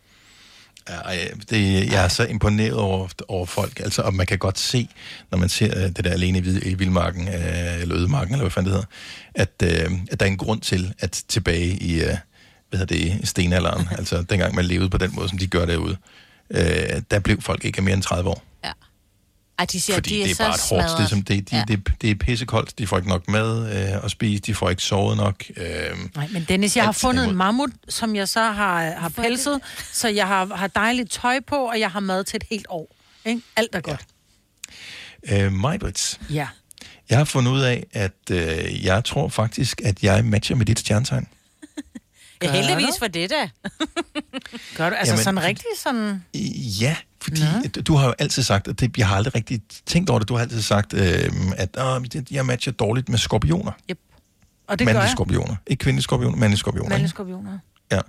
Jeg er så imponeret over folk, altså, og man kan godt se, når man ser det der alene i vildmarken, eller ødemarken, eller hvad fanden det hedder, at der er en grund til, at tilbage i, stenalderen, altså dengang man levede på den måde, som de gør derude, der blev folk ikke mere end 30 år. Ja. Ej, de siger, fordi de er det er så bare et hårdt, det er pissekoldt, de får ikke nok mad at spise, de får ikke sovet nok. Nej, men Dennis, jeg har fundet en mammut, som jeg så har pelset, så jeg har dejligt tøj på, og jeg har mad til et helt år. Ikke? Alt er godt. Majbrits. Ja. Jeg har fundet ud af, at jeg tror faktisk, at jeg matcher med dit stjernetegn. Ja, heldigvis for det da. Gør du? Altså sådan rigtig sådan... Ja, fordi du har jo altid sagt, at jeg har aldrig rigtig tænkt over det, du har altid sagt, at jeg matcher dårligt med skorpioner. Yep. Og det gør jeg. Skorpioner. Ikke kvindelige skorpioner, mandlige skorpioner. Mandlige skorpioner. Ja.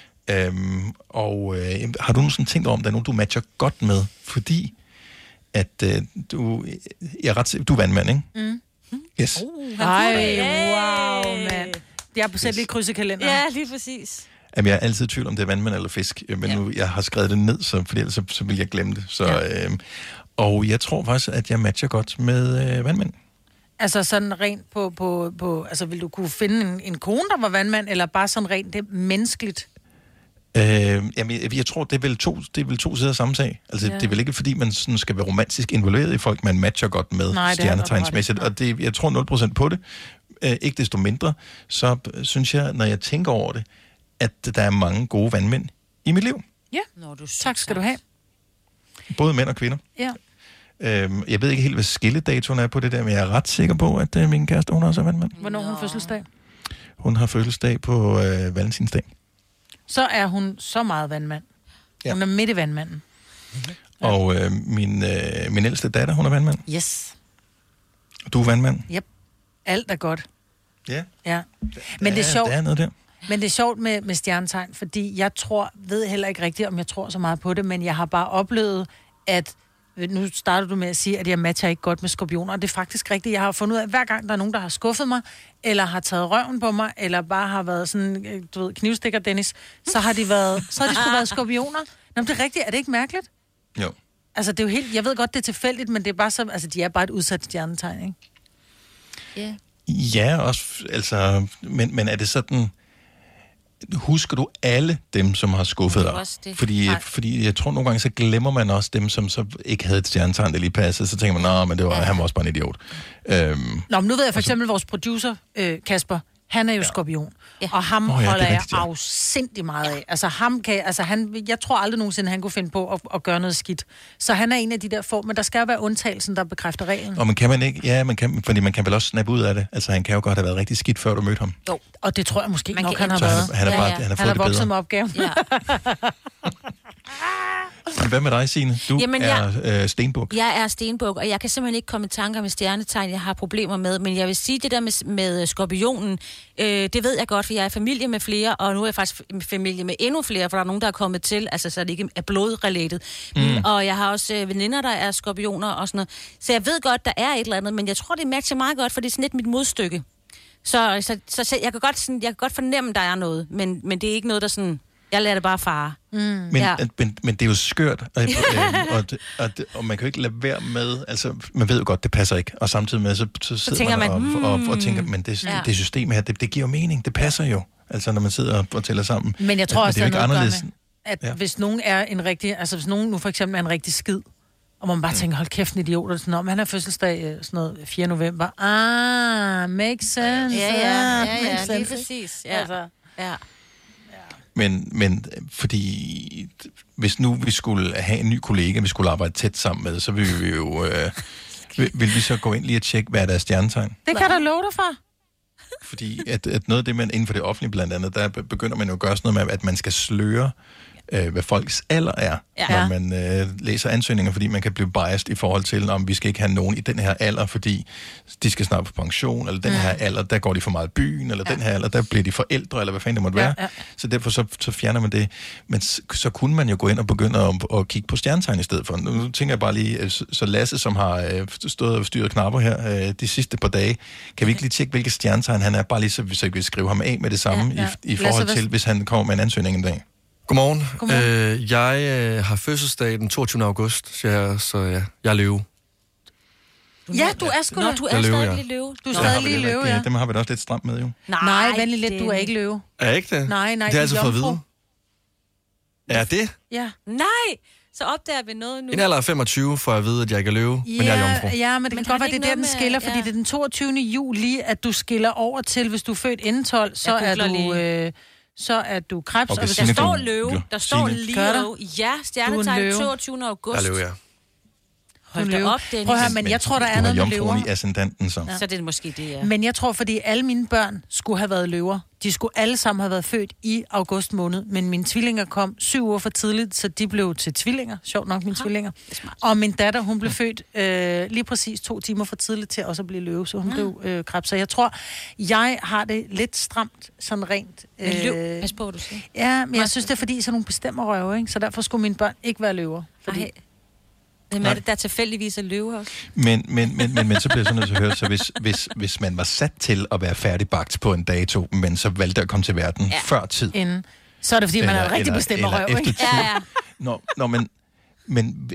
Har du nogensinde tænkt over, om der er nogen, du matcher godt med? Fordi at du er vandmand, ikke? Mm. Yes. Ej, wow, mand. Jeg har sæt lige kryds i kalenderen. Ja, lige præcis. Jamen, jeg er altid i tvivl om det er vandmand eller fisk, men nu jeg har skrevet det ned, fordi ellers så vil jeg glemme det. Så, og jeg tror faktisk, at jeg matcher godt med vandmænd. Altså sådan rent på altså vil du kunne finde en kone, der var vandmand, eller bare sådan rent det menneskeligt? Jamen, jeg tror, det er vel to sider af samme sag. Altså, det er vel ikke, fordi man sådan skal være romantisk involveret i folk, man matcher godt med stjernetegnsmæssigt. Og jeg tror 0% på det. Ikke desto mindre, så synes jeg, når jeg tænker over det, at der er mange gode vandmænd i mit liv. Ja, tak skal du have. Både mænd og kvinder. Ja. Jeg ved ikke helt, hvad skilledatoen er på det der, men jeg er ret sikker på, at min kæreste, hun også er vandmand. Hvornår har hun fødselsdag? Hun har fødselsdag på valentinsdag. Så er hun så meget vandmand. Ja. Hun er midt i vandmanden. Mm-hmm. Og min ældste datter, hun er vandmand. Yes. Du er vandmand? Yep. Alt er godt. Ja. Ja. Men det er sjovt. Der er noget der. Men det er sjovt med stjernetegn, fordi jeg ved heller ikke rigtigt, om jeg tror så meget på det, men jeg har bare oplevet, at nu starter du med at sige, at jeg matcher ikke godt med skorpioner, og det er faktisk rigtigt. Jeg har fundet ud af, at hver gang der er nogen, der har skuffet mig, eller har taget røven på mig, eller bare har været sådan, du ved, knivstikker Dennis, så har de sgu været skorpioner. Nå, men det er rigtigt. Er det ikke mærkeligt? Jo. Altså, det er jo helt, jeg ved godt, det er tilfældigt, men det er bare så, altså, de er bare et udsat stjernetegn, ikke? Ja. Ja, også, altså, men er det sådan, husker du alle dem, som har skuffet dig? Fordi jeg tror nogle gange, så glemmer man også dem, som så ikke havde et stjernetegn, der lige passede, så tænker man, men han var også bare en idiot. Nå, men nu ved jeg for eksempel, vores producer, Kasper, han er jo skorpion, og ham holder jeg afsindig meget af. Altså jeg tror aldrig nogensinde, han kunne finde på at gøre noget skidt. Så han er en af de der få, men der skal jo være undtagelsen, der bekræfter reglen. Og man kan man ikke, fordi man kan vel også snappe ud af det. Altså han kan jo godt have været rigtig skidt, før du mødte ham. Jo, og det tror jeg måske nok, han har været. Han har vokset med opgaven. Ja. Men hvad med dig, Signe? Du er stenbuk. Jeg er stenbuk, og jeg kan simpelthen ikke komme i tanker med stjernetegn, jeg har problemer med. Men jeg vil sige, det der med skorpionen, det ved jeg godt, for jeg er i familie med flere, og nu er jeg faktisk i familie med endnu flere, for der er nogen, der er kommet til, altså så det ikke er blodrelated. Og jeg har også veninder, der er skorpioner og sådan noget. Så jeg ved godt, der er et eller andet, men jeg tror, det matcher meget godt, for det er sådan lidt mit modstykke. Så jeg kan godt fornemme, der er noget, men det er ikke noget, der sådan... Jeg lader det bare fare. Men det er jo skørt, og man kan jo ikke lade være med, altså man ved jo godt, det passer ikke, og samtidig med, så sidder man og tænker, men det system her, det giver jo mening, det passer jo, altså når man sidder og tæller sammen. Men jeg tror også, det er noget med, at hvis nogen er en rigtig, altså hvis nogen nu for eksempel er en rigtig skid, og man bare tænker, hold kæft, en idiot, og sådan, om han har fødselsdag sådan noget 4. november. Makes sense. Ja, lige præcis. Ja. Altså, ja. Men fordi, hvis nu vi skulle have en ny kollega, vi skulle arbejde tæt sammen med, så ville vi jo... vil vi så gå ind lige og tjekke, hvad er deres stjernetegn? Det kan der love dig for. Fordi at noget af det, man inden for det offentlige blandt andet, der begynder man jo at gøre sådan noget med, at man skal sløre hvad folks alder er, når man læser ansøgninger, fordi man kan blive biased i forhold til, om vi skal ikke have nogen i den her alder, fordi de skal snart på pension, eller den her alder, der går de for meget i byen, eller den her alder, der bliver de forældre, eller hvad fanden det måtte være. Så derfor så fjerner man det. Men så kunne man jo gå ind og begynde at kigge på stjernetegn i stedet for. Nu tænker jeg bare lige, så Lasse, som har stået og styret knapper her de sidste par dage, kan vi ikke lige tjekke, hvilke stjernetegn han er, bare lige så vi kan skrive ham af med det samme i forhold til, hvis han kommer med en ansøgning en dag. Godmorgen. Jeg har fødselsdag den 22. august, så jeg er løve. Ja, du er sgu da. Du er stadig lige løve. Du er stadig lige løve, ja. Dem har vi da også lidt stramt med, jo. Nej, venlig lidt, du er ikke løve. Er ikke det? Nej, det er altså for at vide. Er det? Ja. Nej, så opdager vi noget nu. En alder af 25 får jeg at vide, at jeg ikke er løve, men jeg er jomfru. Ja, men det kan godt være, det er der, den skiller, fordi det er den 22. juli, at du skiller over til, hvis du er født inden 12, så er du krebs. Okay, og hvis der står løve. Der står Leo. Ja, stjernetegn 22. august. Jeg er løve, ja. Hold da op, Dennis. Prøv at høre, men jeg tror, der er noget med løver. i ascendanten, så. Så det er måske det, ja. Men jeg tror, fordi alle mine børn skulle have været løver. De skulle alle sammen have været født i august måned, men mine tvillinger kom 7 uger for tidligt, så de blev til tvillinger. Sjovt nok, mine tvillinger. Og min datter, hun blev født lige præcis 2 timer for tidligt til også at blive løve, så hun blev krebs. Så jeg tror, jeg har det lidt stramt, sådan rent. Pas på, hvad du siger. Ja, men jeg synes, det er fordi, sådan nogle bestemmer røve, ikke? Så derfor skulle mine børn ikke være løver. Fordi... Hvem er det, der tilfældigvis er løve også? Men så bliver jeg sådan nødt til at høre, så hvis man var sat til at være færdigbagt på en dato, men så valgte at komme til verden før tid. Inden. Så er det, fordi man er rigtig bestemmer røv, ikke? Ja. Men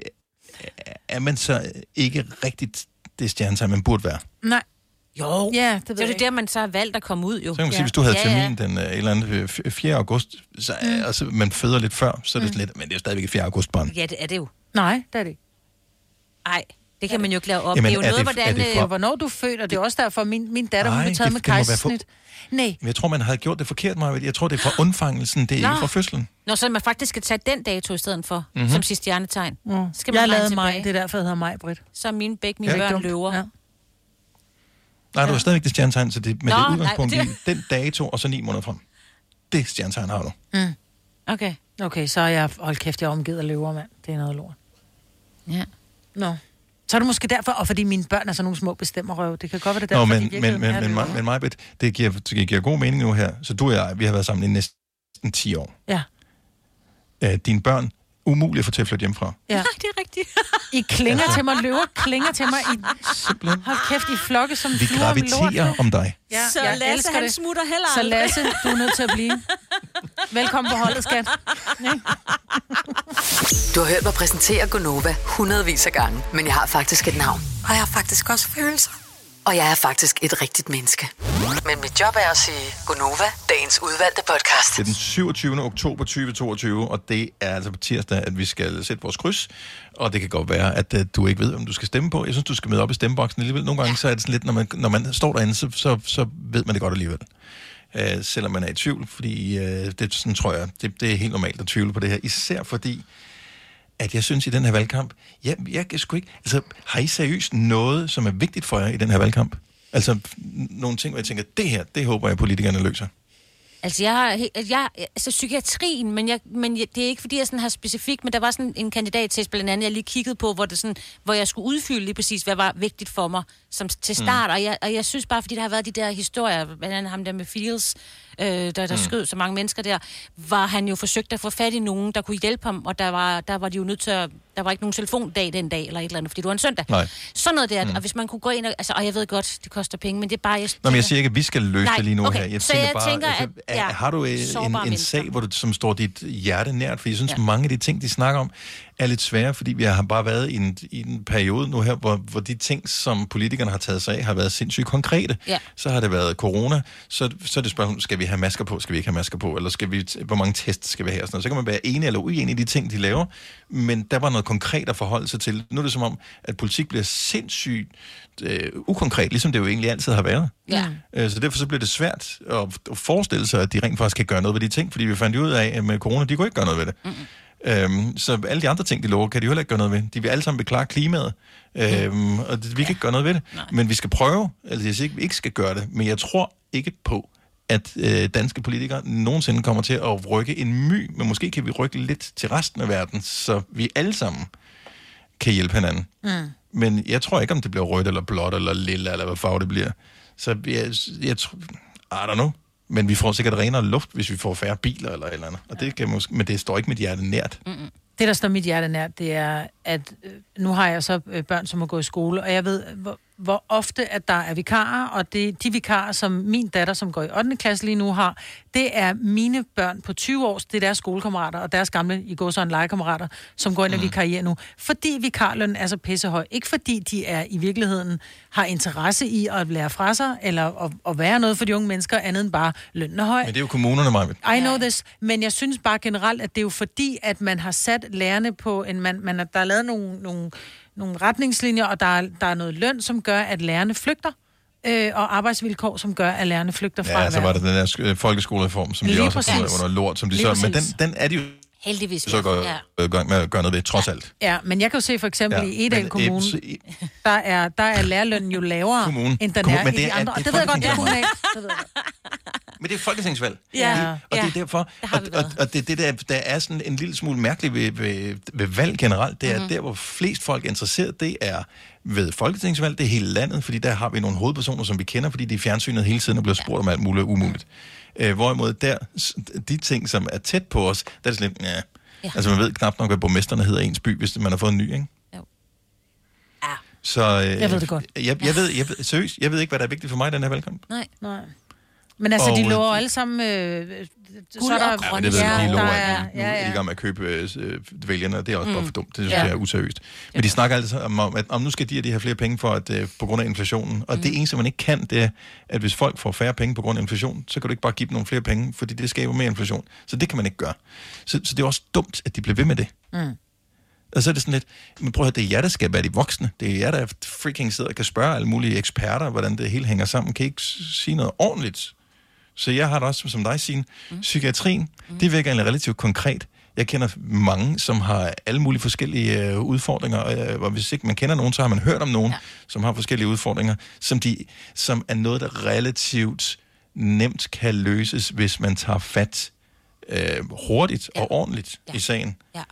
er man så ikke rigtigt det stjernetegn, man burde være? Nej. Jo. Ja, det ved så er det der, man så har valgt at komme ud, jo. Så kan man sige, hvis du havde termin den eller anden 4. august, så altså, man føder lidt før, så er det lidt, men det er jo stadigvæk et 4. august-barn. Ja, det er det jo. Nej, det er det ikke. Nej, det kan man jo ikke lave op. Jamen, det er jo noget, hvornår du er født, og det er også derfor, min datter, hun blev taget med kejsersnit. Nej. Jeg tror, man havde gjort det forkert, Maja. Jeg tror, det er fra undfangelsen, det er ikke fra fødslen. Nå, så man faktisk skal tage den dato i stedet for, som sidste stjernetegn. Skal man jeg lavede mig, det er derfor, jeg hedder Maj, Britt. Så er mine børn løver. Ja. Nej, du har stadigvæk det stjernetegn, så det, med det udgangspunkt i den dato, og så 9 måneder frem. Det stjernetegn har du. Okay. Okay, så er jeg, hold kæft, jeg er omgivet af løver, mand. Det er noget lort. Ja. Nå. Så er det måske derfor, og fordi mine børn er sådan nogle små bestemmerrøve. Det kan godt være, det derfor, men Majbet, det giver god mening nu her. Så du og jeg, vi har været sammen i næsten 10 år. Ja. Dine børn, umuligt at få til at flytte hjemmefra. Ja. Nej, det er rigtigt. I klinger til mig, løver klinger til mig. Simpelthen. Hold kæft, I flokke som vi graviterer om dig. Ja, så Lasse, han smutter heller aldrig. Så Lasse, du er nødt til at blive. Velkommen på holdet, skat. Du har hørt mig præsentere Gonova hundredvis af gange, men jeg har faktisk et navn. Og jeg har faktisk også følelser. Og jeg er faktisk et rigtigt menneske. Men mit job er at sige Gonova, dagens udvalgte podcast. Det er den 27. oktober 2022, og det er altså på tirsdag, at vi skal sætte vores kryds. Og det kan godt være, at du ikke ved, om du skal stemme på. Jeg synes, du skal møde op i stemmeboksen alligevel. Nogle gange så er det sådan lidt, når man står derinde, så ved man det godt alligevel. Selvom man er i tvivl, fordi det sådan tror jeg, det er helt normalt at tvivle på det her. Især fordi, at jeg synes i den her valgkamp, jeg sgu ikke, altså har I seriøst noget, som er vigtigt for jer i den her valgkamp? Altså nogle ting, hvor jeg tænker, det håber jeg, politikerne løser. Altså, altså psykiatrien, men det er ikke, fordi jeg sådan har specifikt, men der var sådan en kandidattest, blandt andet, jeg lige kiggede på, hvor jeg skulle udfylde lige præcis, hvad var vigtigt for mig som til start, og jeg synes bare, fordi der har været de der historier, blandt andet ham der med Fields, der skød så mange mennesker der, var han jo forsøgt at få fat i nogen, der kunne hjælpe ham, og der var de jo nødt til at, der var ikke nogen telefondag den dag, eller et eller andet, fordi det var en søndag. Nej. Sådan noget der, og hvis man kunne gå ind, og jeg ved godt, det koster penge, men det er bare... Men jeg siger ikke, at vi skal løse det lige nu her. Jeg tænker, at har du en sag, som står dit hjerte nært? For jeg synes, mange af de ting, de snakker om, er lidt svære, fordi vi har bare været i en periode nu her, hvor de ting, som politikerne har taget sig af, har været sindssygt konkrete. Ja. Så har det været corona, så er det spørgsmål, skal vi have masker på, skal vi ikke have masker på, eller hvor mange tests skal vi have? Så kan man være enig eller uenig i de ting, de laver, men der var noget konkret at forholde sig til. Nu er det som om, at politik bliver sindssygt ukonkret, ligesom det jo egentlig altid har været. Ja. Så derfor så bliver det svært at forestille sig, at de rent faktisk kan gøre noget ved de ting, fordi vi fandt ud af, at med corona, de kunne ikke gøre noget ved det. Så alle de andre ting, de lover, kan de heller ikke gøre noget ved. De vil alle sammen beklage klimaet, og vi kan ikke gøre noget ved det. Nej. Men vi skal prøve, altså jeg siger ikke, vi ikke skal gøre det, men jeg tror ikke på, at danske politikere nogensinde kommer til at rykke en my, men måske kan vi rykke lidt til resten af verden, så vi alle sammen kan hjælpe hinanden. Men jeg tror ikke, om det bliver rødt eller blåt eller lilla, eller hvad farve det bliver. Så jeg tror, I don't know. Men vi får sikkert renere luft, hvis vi får færre biler eller et eller andet. Og det kan måske, men det står ikke mit hjerte nært. Det, der står mit hjerte nært, det er, at nu har jeg så børn, som må gå i skole, og jeg ved, hvor ofte, at der er vikarer, og de vikarer, som min datter, som går i 8. klasse lige nu har, det er mine børn på 20 år, det er deres skolekammerater, og deres gamle, i går så en legekammerater, som går ind og vikarierer nu. Fordi vikarlønnen er så pissehøj. Ikke fordi de er i virkeligheden har interesse i at lære fra sig, eller at være noget for de unge mennesker, andet end bare lønnen er høj. Men det er jo kommunerne, Maja. I know this, men jeg synes bare generelt, at det er jo fordi, at man har sat lærerne på der er lavet nogle retningslinjer, og der er noget løn, som gør, at lærerne flygter, og arbejdsvilkår, som gør, at lærerne flygter fra. Ja, så var der den der folkeskolereform, som lige de også har fået under lort, som de så... Men den er de jo heldigvis så går i gang med at gøre noget ved, trods alt. Ja, men jeg kan jo se for eksempel i Edal Kommune, der er lærerlønnen jo lavere, end den er i de andre. Og det ved jeg godt, det er kommunalt. Men det er folketingsvalg. Ja. Og det er derfor, og det der er sådan en lille smule mærkeligt ved valg generelt, det er der, hvor flest folk er interesseret, det er ved folketingsvalg, det er hele landet, fordi der har vi nogle hovedpersoner, som vi kender, fordi de er fjernsynet hele tiden og bliver spurgt om alt muligt umuligt. Hvorimod der, de ting, som er tæt på os, der er det sådan lidt, altså man ved knap nok, hvad borgmesterne hedder ens by, hvis man har fået en ny, ikke? Jo. Så, jeg ved det godt. Seriøst, jeg ved ikke, hvad der er vigtigt for mig i den her valgkamp. Nej. Men altså, de lover alle sammen... guld og grønne. Det ved jeg, de lover, at de er i gang med at købe vælgerne, og det er også bare for dumt. Det synes jeg er useriøst. Men de snakker altså om, at nu skal de have flere penge for at, på grund af inflationen. Og det eneste, man ikke kan, det er, at hvis folk får færre penge på grund af inflation, så kan du ikke bare give dem nogle flere penge, fordi det skaber mere inflation. Så det kan man ikke gøre. Så det er også dumt, at de bliver ved med det. Og så er det sådan lidt, men prøv at høre, det er jer, der skal være de voksne. Det er jer, der freaking sidder og kan spørge alle mulige eksperter, hvordan det hele hænger sammen. Kan I ikke sige noget ordentligt? Så jeg har det også, som dig, Signe. Psykiatrien, det virker egentlig relativt konkret. Jeg kender mange, som har alle mulige forskellige udfordringer, og hvis ikke man kender nogen, så har man hørt om nogen, som har forskellige udfordringer, som er noget, der relativt nemt kan løses, hvis man tager fat hurtigt og ordentligt i sagen. Ja.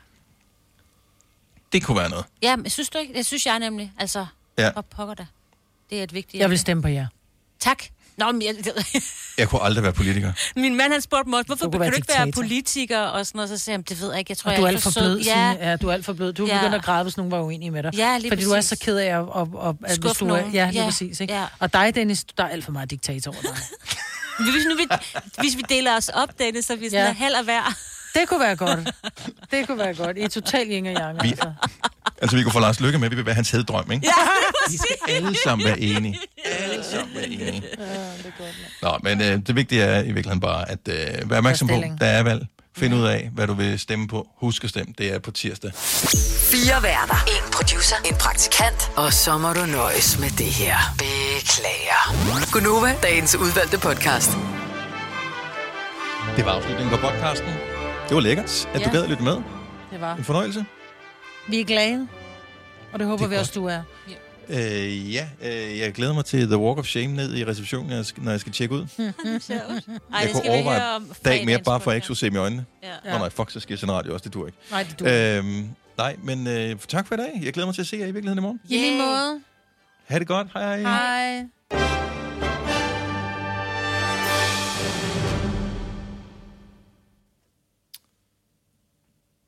Det kunne være noget. Ja, men synes du ikke? Det synes jeg nemlig. Altså, hvor pokker det? Det er et vigtigt... Jeg vil stemme på jer. Tak. Nå, men jeg kunne aldrig være politiker. Min mand, han spurgte mig, hvorfor kan du ikke være politiker? Og sådan noget, så sagde han, det ved jeg ikke. Jeg tror, du er alt for blød, ja, du er alt for blød. Du begynder at græde, hvis nogen var uenige med dig. Ja, lige fordi præcis. Du er så ked af at skuffe nogen. Ja, lige præcis. Ikke? Ja. Og dig, Dennis, der er alt for meget diktator over dig. Hvis vi deler os op, Dennis, så vi sådan er halv af hver. Det kunne være godt. Det kunne være godt. I er totalt yin og yang, altså, vi kunne få Lars Løkke med, vi vil være hans heddrøm, ikke? Ja, vi skal alle sammen være enige. Alle sammen være enige. Ja, det er godt. Nå, men det vigtige er i virkeligheden bare, at være opmærksom på, der er valg. Find ud af, hvad du vil stemme på. Husk at stemme. Det er på tirsdag. 4 værter. 1 producer. En praktikant. Og så må du nøjes med det her. Beklager. Gunova, dagens udvalgte podcast. Det var afslutningen på podcasten. Det var lækkert, at du gad at lytte med. Det var. En fornøjelse. Vi er glade, og det håber vi også, du er. Jeg glæder mig til The Walk of Shame ned i receptionen, når jeg skal tjekke ud. Jeg kunne overveje dag mere bare for at ikke skulle se dem i øjnene. Ja. Nej, fuck, så skal jeg sende radio også, det dur ikke. Nej, det dur ikke. Nej, men tak for i dag. Jeg glæder mig til at se jer i virkeligheden i morgen. I lige måde. Ha' det godt. Hej. Hej.